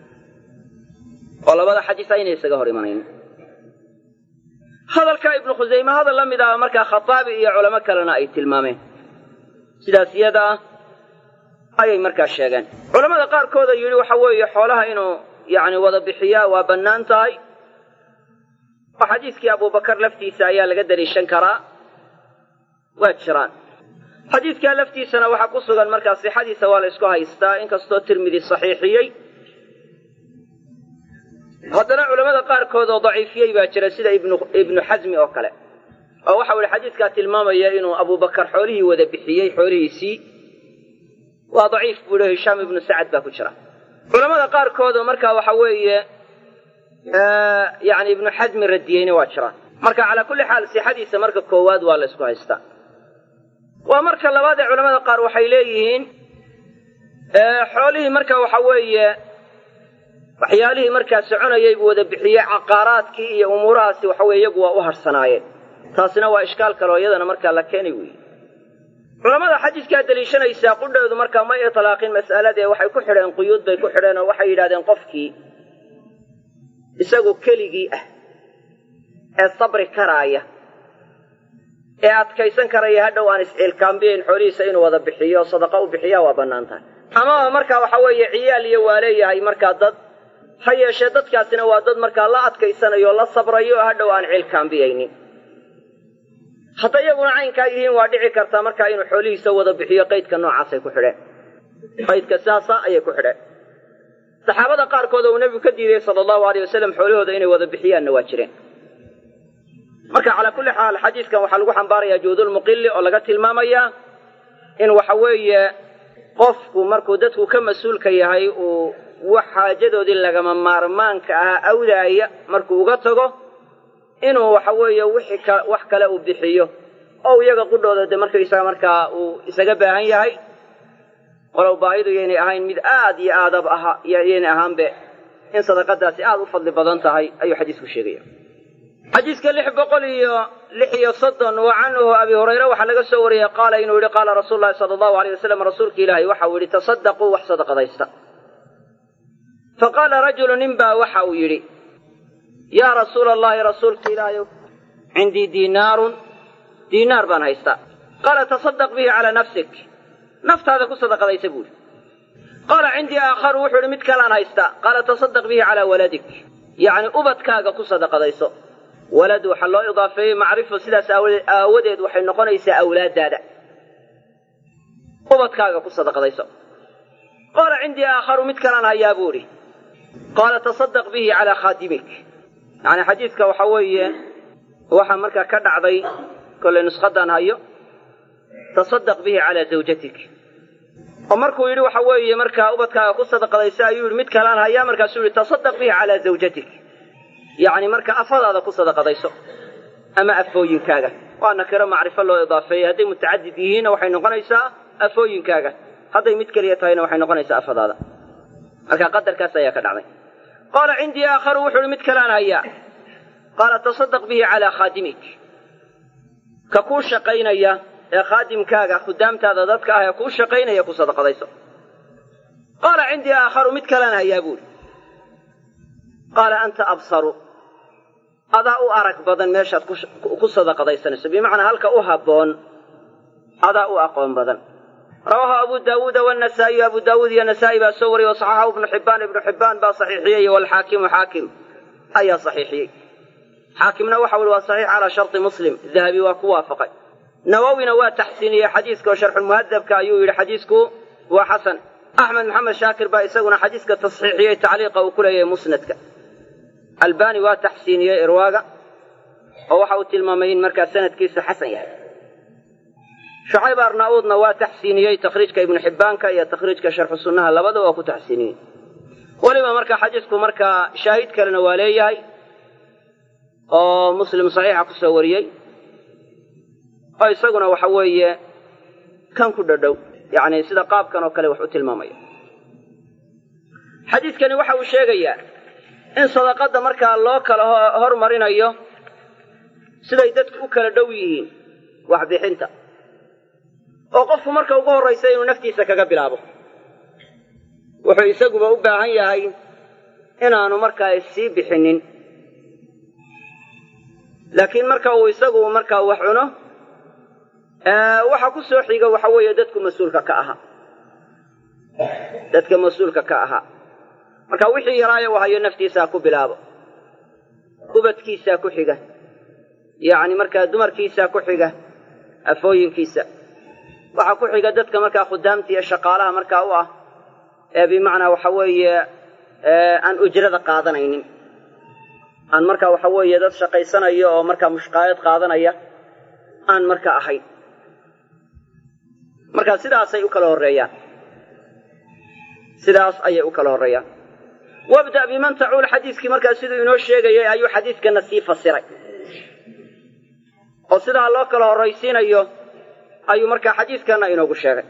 S1: oo labada xadiis ayna isaga hor imanaynin hadalka ibnu khusayme hadal la mid ah markaa khataabi iyo culamo kalena ay tilmaameen sidaas iyada ah ayay markaa sheegeen culammada qaarkooda yidhi waxa weeye xoolaha inuu yacni wada bixiyaa waa bannaan tahay oo xadiiskii abubakar laftiisa ayaa laga daliishan karaa waa jiraan xadiidkaa laftiisana waxaa ku sugan markaa sixadiisa waa la isku haystaa inkastoo tirmidi saxiixiyey haddana culamada qaarkood oo daciifiyey baa jira sida ibnu xasmi oo kale oo waxau ihi xadiidkaa tilmaamaya inuu abubakar xoolihii wada bixiyey xoolihiisii waa daciif buu ihi hishaam ibnu sacad baa ku jira culamada qaarkood oo markaa waxa weeye yani ibnu xasmi radiyeyna waa jiraan marka calaa kulli xaal sixadiisa marka koowaad waa la isku haystaa waa marka labaad ee culamada qaar waxay leeyihiin xoolihii marka waxa weeye waxyaalihii markaa soconayay buu wada bixiyey caqaaraadkii iyo umuurahaasi waxa weye iyagu waa u harsanaayeen taasina waa ishkaal kaloo iyadana markaa la keenay weeye culamada xadiiskaa daliishanaysaa qudheedu markaa may itlaaqin mas'aladee waxay ku xidheen quyuud bay ku xidheen oo waxay yidhahdeen qofkii isagu keligii ah ee sabri karaaya ee adkaysan karaya hadhow aan isciilkaambiyayn xoolihiisa inuu wada bixiyo sadaqa u bixiyaa waa bannaan tahay amaba markaa waxa weeye ciyaal iyo waa leeyahay markaa dad ha yeeshee dadkaasina waa dad markaa la adkaysanayo o la sabrayo oo hadhow aan ciilkaambiyaynin hadda iyaguna caynkaa yihiin waa dhici kartaa markaa inuu xoolihiisa wada bixiyo qaydka noocaasay ku xidheen qaydka sidaasa ayay ku xidheen saxaabada qaarkood uu nebigu ka diiday sala allahu alayh wasalam xoolahooda inay wada bixiyaanna waa jireen. marka calaa kulli xaal xadiiskan waxaa lagu xambaarayaa juhuudulmuqili oo laga tilmaamayaa in waxa weeye qofku markuu dadku ka mas-uulka yahay uu wax xaajadoodii lagama maarmaanka ahaa awdaaya markuu uga tago inuu waxa weeye wax kale uu bixiyo oo iyaga qudhooda de markaysaga markaa uu isaga baahan yahay walow baahidu yaynay ahayn mid aad iyo aadab aha yaynay ahaanbe in sadaqadaasi aad u fadli badan tahay ayuu xadiisku sheegaya. xadiiska 636 wa canhu abi hurayra waxaa laga soo wariyey qaala inuu yidhi qaala rasuulu llahi sala allahu alayh wasalam rasuulka ilaahay waxa uu yidhi tasaddaquu wax sadaqadaysta. faqaala rajulu nin baa waxa uu yidhi yaa rasuula allahi rasuulka ilaahayow cindii diinaar baan haystaa. qaala tasaddaq bihi calaa nafsik naftaada ku sadaqadaysa buuri. qaala cindii aakharu wuxuu yidhi mid kalaan haystaa. qaala tasaddaq bihi calaa waladik yacni ubadkaaga ku sadaqadayso. walad waxaa loo idaafeeyey macrifo sidaas aawadeed waxay noqonaysaa awlaaddaada. ubadkaaga ku sadaqadayso. qaala cindii aakharu mid kalaan hayaa buuri. qaala tasaddaq bihi calaa khaadimik yacni xadiidka waxa weeye waxaa markaa ka dhacday kollay nuskhadaan hayo tasaddaq bihi calaa zawjatik oo markuu yidhi waxa weeye markaa ubadkaaga ku sadaqadaysa ayuu yidhi mid kalaan hayaa markaasuu yidhi tasaddaq bihi calaa zawjatik yacni marka afadaada ku sadaqadayso ama afooyinkaaga. waa nakiro macrifo loo idaafeeyey hadday mutacadid yihiinna waxay noqonaysaa afooyinkaaga, hadday mid keliya tahayna waxay noqonaysaa afadaada. marka qadarkaas ayaa ka dhacday. qaala cindii aakharu wuxuu yidhi mid kalaan hayaa. qaala tasaddaq bihi calaa khaadimik ka kuu shaqaynaya ee khaadimkaaga khudaamtaada dadka ah ee kuu shaqaynaya ku sadaqadayso. qaala cindii aakharu mid kalaan hayaa buuri. qaala anta absaru adaa u arag badan meeshaad ku sadaqadaysanayso, bimacnaa halka u habboon adaa u aqoon badan. rawaahu abu daawuuda wannasaa'iyu abu daawuud iyo nasaa'i baa soo wariyey wasaxaxahu ibnu xibbaan baa saxiixiyey waalxaakimu xaakim ayaa saxiixiyey. xaakimna waxa uli waa saxiix calaa sharti muslim, dahabi waa ku waafaqay. nawowina waa taxsiiniyey xadiiska oo sharxulmuhadabka ayuu yidhi xadiisku waa xasan. axmed maxamed shaakir baa isaguna xadiiska tasxiixiyey tacliiqa uu ku leeyahay musnadka. albani waa taxsiiniyey irwaaga oo waxa uu tilmaamay in markaa sanadkiisu xasan yahay. shucayb arnaa'uudna waa taxsiiniyey takhriijka ibnu xibbaanka iyo takhriijka sharxu sunnaha labadaba waa ku taxsiiniyey. weliba markaa xadiisku markaa shaahid kalena waa leeyahay oo muslim saxiixa ku soo wariyey oo isaguna waxa weeye kan ku dhadhow yacni sida qaabkan oo kale wax u tilmaamaya. xadiiskani waxa uu sheegayaa in sadaqadda markaa loo kala hormarinayo siday dadku u kala dhow yihiin waxbixinta, oo qofku marka ugu horraysa inuu naftiisa kaga bilaabo. wuxuu isaguba u baahan yahay inaanu markaa sii bixinin, laakiin marka uu isagu markaa wax cuno waxa ku soo xiga waxa weeye dadka mas-uulka ka ahaa. marka wixii yaraayo uu hayo naftiisaa ku bilaabo, ubadkiisaa ku xiga, yacni markaa dumarkiisaa ku xiga, afooyinkiisa waxaa ku xiga dadka markaa khudaamta iyo shaqaalaha markaa u ah ee bimacnaa waxa weeye aan ujrada qaadanaynin, aan markaa waxa weeye dad shaqaysanaya oo markaa mushqaayad qaadanaya aan markaa ahayn. marka sidaas ayay u kala horreeyaan. wabda biman tacuul xadiiskii markaa siduu inoo sheegayay ayuu xadiiskana sii fasiray oo sidaa loo kala horraysiinayo ayuu markaa xadiiskana inoogu sheegay.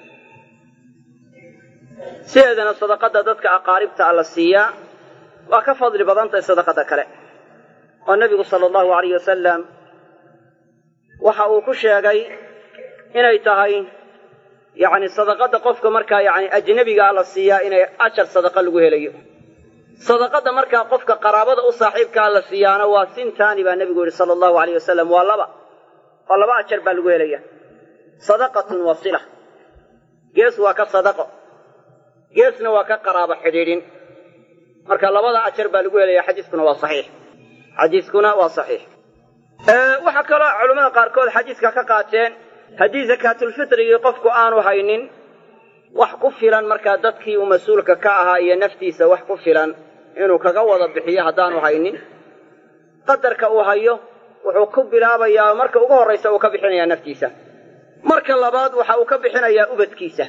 S1: sideedana sadaqadda dadka aqaaribta la siiyaa waa ka fadli badan tahay sadaqada kale, oo nebigu sala allahu alayh wasalam waxa uu ku sheegay inay tahay yacni sadaqadda qofka markaa yacni ajnebigaa la siiyaa inay ajar sadaqa lagu helayo. sadaqadda markaa qofka qaraabada u saaxiibkaa la siiyaana waa sintaani baa nebigu yidhi sala allahu alayh wasalam, waa laba ajar baa lagu helaya. sadaqatun wa sila, gees waa ka sadaqo, geesna waa ka qaraabo xidhiidhin. marka labada ajar baa lagu helaya. xadiiskuna waa saxiix. waxaa kaloo culammada qaarkood xadiiska ka qaateen haddii sakaatulfitrigii qofku aanu haynin
S3: wax ku filan markaa dadkii uu mas-uulka ka ahaa iyo naftiisa wax ku filan inuu kaga wada bixiyo haddaanu haynin qadarka uu hayo wuxuu ku bilaabayaa marka ugu horraysa uu ka bixinayaa naftiisa marka labaad waxa uu ka bixinayaa ubadkiisa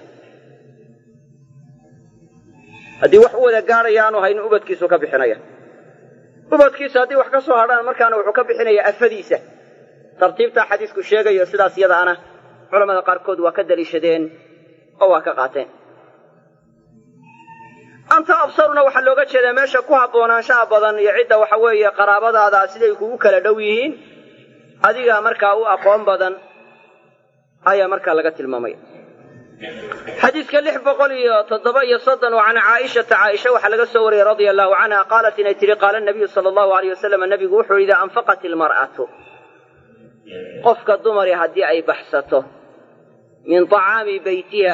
S3: haddii wax u wada gaadhaya aanu haynin ubadkiisuu ka bixinaya ubadkiisa haddii wax ka soo hadhaan markaana wuxuu ka bixinayaa afadiisa tartiibtaa xadiisku sheegayo sidaas iyadaana culamada qaarkood waa ka daliishadeen oo waa ka qaateen anta absaruna waxaa looga jeedaa meesha ku habboonaanshaha badan iyo cidda waxa weeye qaraabadaada siday kugu kala dhow yihiin adigaa markaa u aqoon badan ayaa markaa laga tilmaamaya xadiiska 637 oo can caaisha waxaa laga soo wariyey radia allahu canha qaalat inay tihi qaala nabiyu sala allahu alayh wasalam nabigu wuxuu yidhi idaa anfaqat ilmar'atu qofka dumari haddii ay baxsato min طacaami baytiha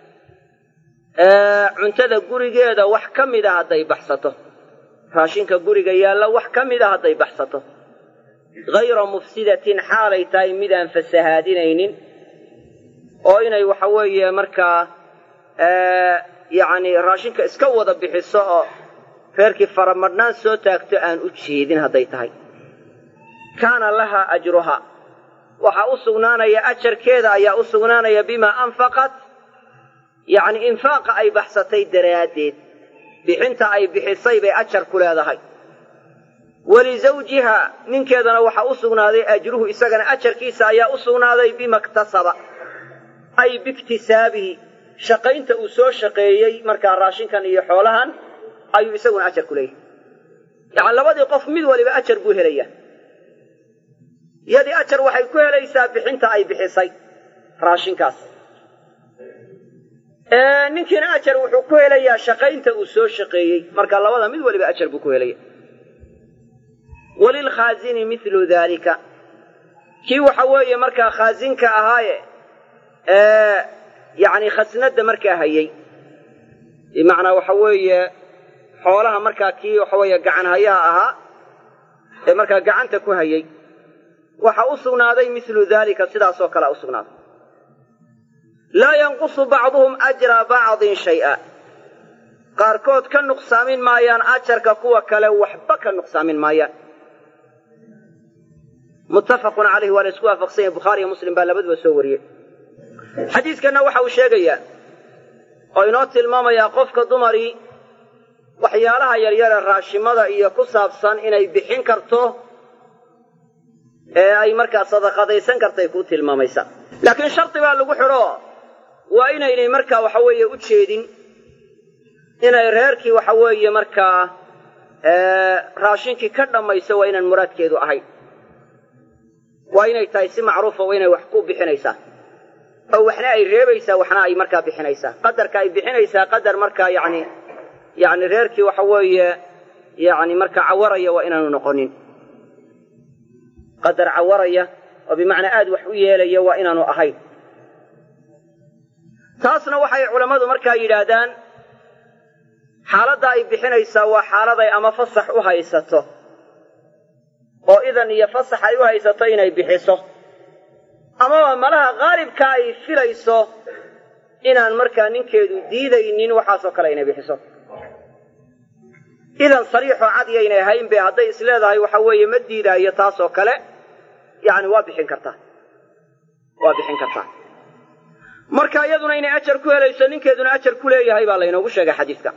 S3: cuntada gurigeeda wax ka mida hadday baxsato raashinka guriga yaalla wax ka mida hadday baxsato hayra mufsidatin xaalay tahay midaan fasahaadinaynin oo inay waxa weeye markaa yacni raashinka iska wada bixiso oo reerkii faramadhnaan soo taagto aan u jeedin hadday tahay kaana lahaa ajruha waxaa u sugnaanaya ajarkeeda ayaa u sugnaanaya bimaa anfaqat yacni infaaqa ay baxsatay daraaddeed bixinta ay bixisay bay ajar ku leedahay walisawjiha ninkeedana waxaa u sugnaaday ajruhu isagana ajarkiisa ayaa u sugnaaday bima iktasaba ay biiktisaabihi shaqaynta uu soo shaqeeyey markaa raashinkan iyo xoolahan ayuu isaguna ajar ku leeyahay yacni labadii qof mid waliba ajar buu helaya yadii ajar waxay ku helaysaa bixinta ay bixisay raashinkaas ninkiina ajar wuxuu ku helayaa shaqaynta uu soo shaqeeyey marka labada mid waliba ajar buu ku helaya walilkhaazini milu daalika kii waxa weeye markaa khaazinka ahaaye yacni khasnadda markaa hayey bimacnaa waxa weeye xoolaha markaa kii waxa weeye gacan hayaha ahaa ee markaa gacanta ku hayey waxa u sugnaaday milu daalika sidaasoo kalea u sugnaaday laa yanqusu bacduhum ajra bacdin shay'a qaarkood ka nuqsaamin maayaan ajarka kuwa kale waxba ka nuqsaamin maayaan muttafaqun calayhi waa la isku waafaqsan yahay bukhaari iyo muslim baa labaduba soo wariyey xadiiskanna waxa uu sheegayaa oo inoo tilmaamayaa qofka dumarii waxyaalaha yaryare raashimada iyo ku saabsan inay bixin karto ee ay markaa sadaqadaysan kartay kuu tilmaamaysa laakiin shardi baa lagu xidho waa inaynay markaa waxa weeye u jeedin inay reerkii waxa weeye markaa raashinkii ka dhammayso waa inaan muraadkeedu ahayn waa inay tahay si macruufa waa inay wax ku bixinaysaa oo waxna ay reebaysaa waxna ay markaa bixinaysaa qadarka ay bixinaysaa qadar markaa yacni reerkii waxa weeye yacni markaa cawaraya waa inaanu noqonin qadar cawaraya oo bimacnaa aad wax u yeelaya waa inaanu ahayn taasna waxay culammadu markaa yidhaahdaan xaaladda ay bixinaysaa waa xaaladay ama fasax u haysato oo idan iyo fasax ay u haysato inay bixiso amaba malaha qaalibka ay filayso inaan markaa ninkeedu diidaynin waxaasoo kale inay bixiso idan sariixoo cadyaynay hayn be hadday isleedahay waxa weeye ma diidaayo taasoo kale yacni waa bixin kartaa marka iyaduna inay ajar ku helayso ninkeeduna ajar ku leeyahay baa laynoogu sheegay xadiiska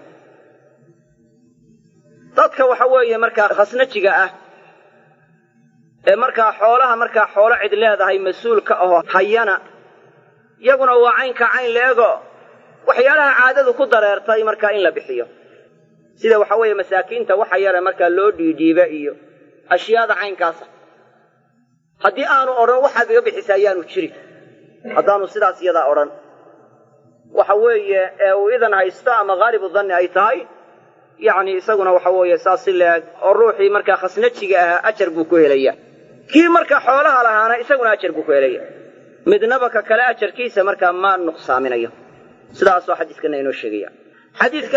S3: dadka waxa weeye markaa khasnajiga ah ee markaa xoolaha markaa xoolo cid leedahay mas-uulka aho hayana iyaguna waa caynka cayn leego waxyaalaha caadadu ku dareertay markaa in la bixiyo sida waxa weeye masaakiinta waxa yare markaa loo dhiidhiiba iyo ashyaada caynkaasa haddii aanu odhan waxaad iga bixisa ayaanu jirin haddaanu sidaas iyadaa odhan waxa weeye ee uu idan haysto ama haalibu danni ay tahay yacni isaguna waxa weeye saas si leeg oo ruuxii markaa khasnajiga ahaa ajar buu ku helaya kii markaa xoolaha lahaana isaguna ajar buu ku helaya midnaba ka kale ajarkiisa markaa ma nuqsaaminayo sidaasoo xadiiskana inoo sheegaya xadiidka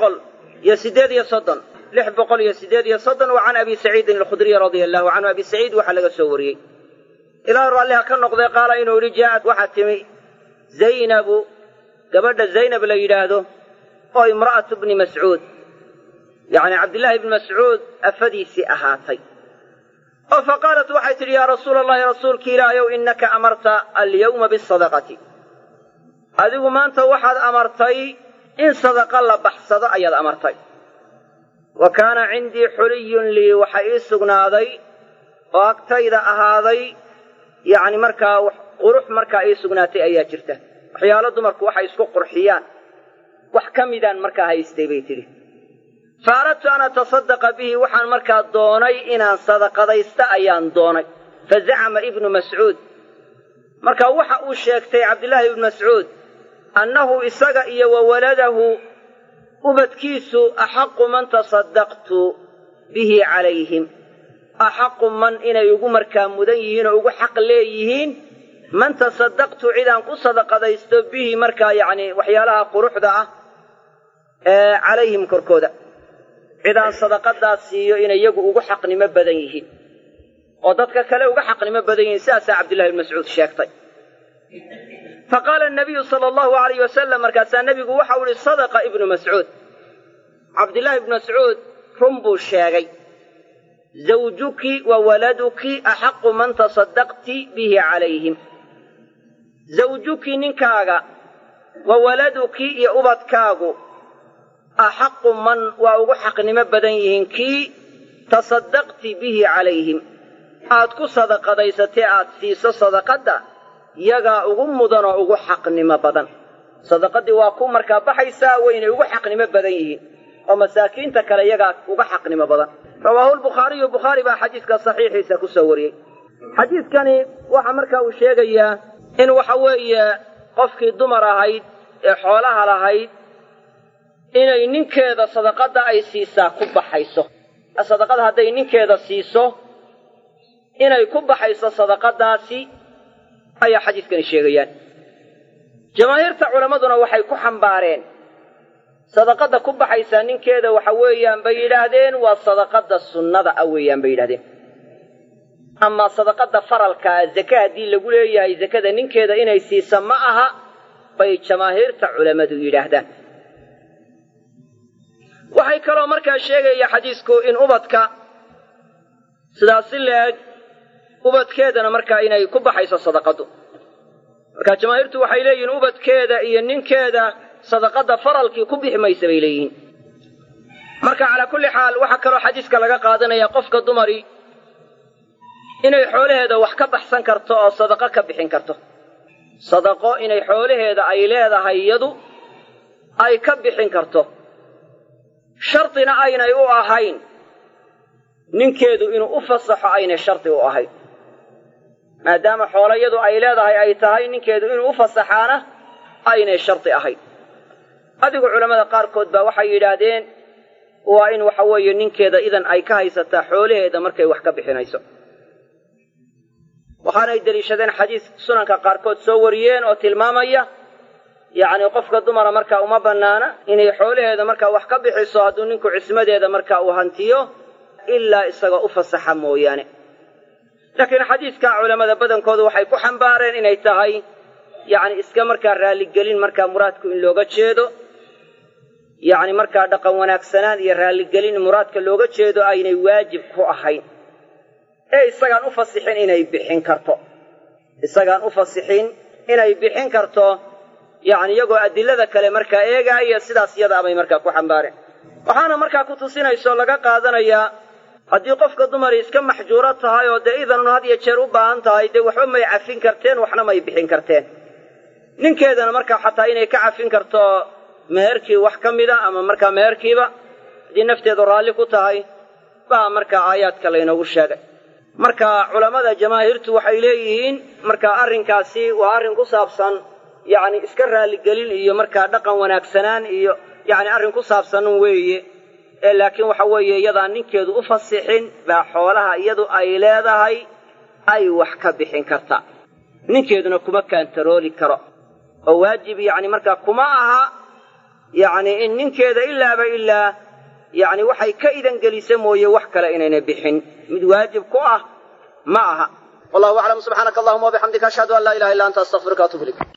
S3: 638 wa can abi saciidin alkhudriy radia allahu canhu abi saciid waxaa laga soo wariyey ilaahay raalliha ka noqday qaala inuu yidhi jaa'ad waxaa timi zaynabu
S1: gabadha zaynab la yidhaahdo oo imra'atu bni mascuud yacni cabdillaahi ibni mascuud afadiisii ahaatay oo fa qaalat waxay tidhi yaa rasuula allahi rasuulki ilaahayow innaka amarta alyawma bisadaqati adigu maanta waxaad amartay in sadaqa la baxsado ayaad amartay wa kaana cindii xuliyun lii waxa ii sugnaaday oo agtayda ahaaday yacni markaa qurux markaa ii sugnaatay ayaa jirta waxyaalo dumarku waxay isku qurxiyaan wax ka midaan markaa haystay bay tidhi fa aradtu an atasaddaqa bihi waxaan markaa doonay inaan sadaqadaysta ayaan doonay fa zacama ibnu mascuud marka waxa uu sheegtay cabdillaahi ibnu mascuud annahu isaga iyo wa waladahu ubadkiisu axaqu man tasaddaqtu bihi calayhim axaqu man inay ugu markaa mudan yihiin oo ugu xaq leeyihiin man tasaddaqtu cidaan ku sadaqadaysto bihi markaa yacni waxyaalaha quruxda ah ee calayhim korkooda cidaan sadaqadaas siiyo inay iyagu ugu xaqnimo badan yihiin oo dadka kale uga xaqnimo badan yihiin sidaasaa cabdillahi ibn mascuud sheegtay fa qaala nabiyu sala allahu alayh wasalam markaasaa nebigu waxau ihi sadaqa ibnu mascuud cabdillaahi ibnu mascuud run buu sheegay zawjuki wa waladuki axaqu man tasaddaqti bihi calayhim zawjuki ninkaaga wa waladuki iyo ubadkaagu axaqu man waa ugu xaqnimo badan yihiin kii tasaddaqti bihi calayhim aad ku sadaqadaysatee aad siiso sadaqadda yagaa ugu mudan oo ugu xaqnimo badan sadaqaddii waa ku markaa baxaysaa waynay ugu xaqnimo badan yihiin oo masaakiinta kale yagaa uga xaqnimo badan rawaahu lbukhaariyu bukhaari baa xadiiska saxiixiisa ku soo wariyey xadiidkani waxa markaa uu sheegayaa in waxa weeye qofkii dumar ahayd ee xoolaha lahayd inay ninkeeda sadaqadda ay siisaa ku baxayso sadaqada hadday ninkeeda siiso inay ku baxayso sadaqadaasi ayaa xadiidkani sheegayaan jamaahiirta culammaduna waxay ku xambaareen sadaqadda ku baxaysaa ninkeeda waxa weeyaan bay yidhaahdeen waa sadaqadda sunnada ah weeyaan bay yidhahdeen amaa sadaqadda faralkaa zake haddii lagu leeyahay zakada ninkeeda inay siisa ma aha bay jamaahiirta culammadu yidhaahdaan waxay kaloo markaa sheegaya xadiisku in ubadka sidaas si la-eg ubadkeedana markaa inay ku baxayso sadaqaddu markaa jamaahiirtu waxay leeyihiin ubadkeeda iyo ninkeeda sadaqadda faralkii ku bixi maysa bay leeyihiin marka calaa kulli xaal waxaa kaloo xadiiska laga qaadanaya qofka dumari inay xoolaheeda wax ka baxsan karto oo sadaqo ka bixin karto sadaqo inay xoolaheeda ay leedahay iyadu ay ka bixin karto shardina aynay u ahayn ninkeedu inuu u fasaxo aynay shardi u ahayn maadaama xoolo iyadu ay leedahay ay tahay ninkeedu inuu u fasaxaana aynay shardi ahayn adigu culammada qaarkood baa waxay yidhaahdeen waa in waxa weeye ninkeeda idan ay ka haysataa xoolaheeda markay wax ka bixinayso waxaanay deliishadeen xadiis sunanka qaarkood soo wariyeen oo tilmaamaya yacni qofka dumara markaa uma bannaana inay xoolaheeda markaa wax ka bixiso hadduu ninku cismadeeda markaa uu hantiyo ilaa isaga u fasaxa mooyaane laakiin xadiiska culammada badankoodu waxay ku xambaareen inay tahay yacni iska markaa raalligelin markaa muraadku in looga jeedo yacni markaa dhaqan wanaagsanaan iyo raalligelin muraadka looga jeedo aynay waajib ku ahayn ee isagaan u fasixin inay bixin karto isagaan u fasixin inay bixin karto yacni iyagoo adilada kale markaa eegaaya sidaas iyada abay markaa ku xambaareen waxaana markaa ku tusinayso laga qaadanayaa haddii qofka dumari iska maxjuuro tahay oo dee idanun had iyo jeer u baahan tahay dee waxba may cafin karteen waxna may bixin karteen ninkeedana markaa xataa inay ka cafin karto meherkii wax ka mida ama markaa meherkiiba haddii nafteedu raalli ku tahay baa markaa aayaadka laynoogu sheegay marka culammada jamaahiirtu waxay leeyihiin markaa arrinkaasi waa arrin ku saabsan yacni iska raalligelin iyo markaa dhaqan wanaagsanaan iyo yacni arrin ku saabsanun weeye ee laakiin waxa weeye iyadaan ninkeedu u fasixin baa xoolaha iyadu ay leedahay ay wax ka bixin karta ninkeeduna kuma kaantarooli karo oo waajib yacni markaa kuma aha yacni in ninkeeda ilaaba ilaa yacni waxay ka idan gelisa mooye wax kale inayna bixin mid waajib ku ah ma aha wallahu aclam subxaanaka allahuma wabixamdika ashhadu an laa ilaha illa anta astaghfiruka wa atuubu ilayk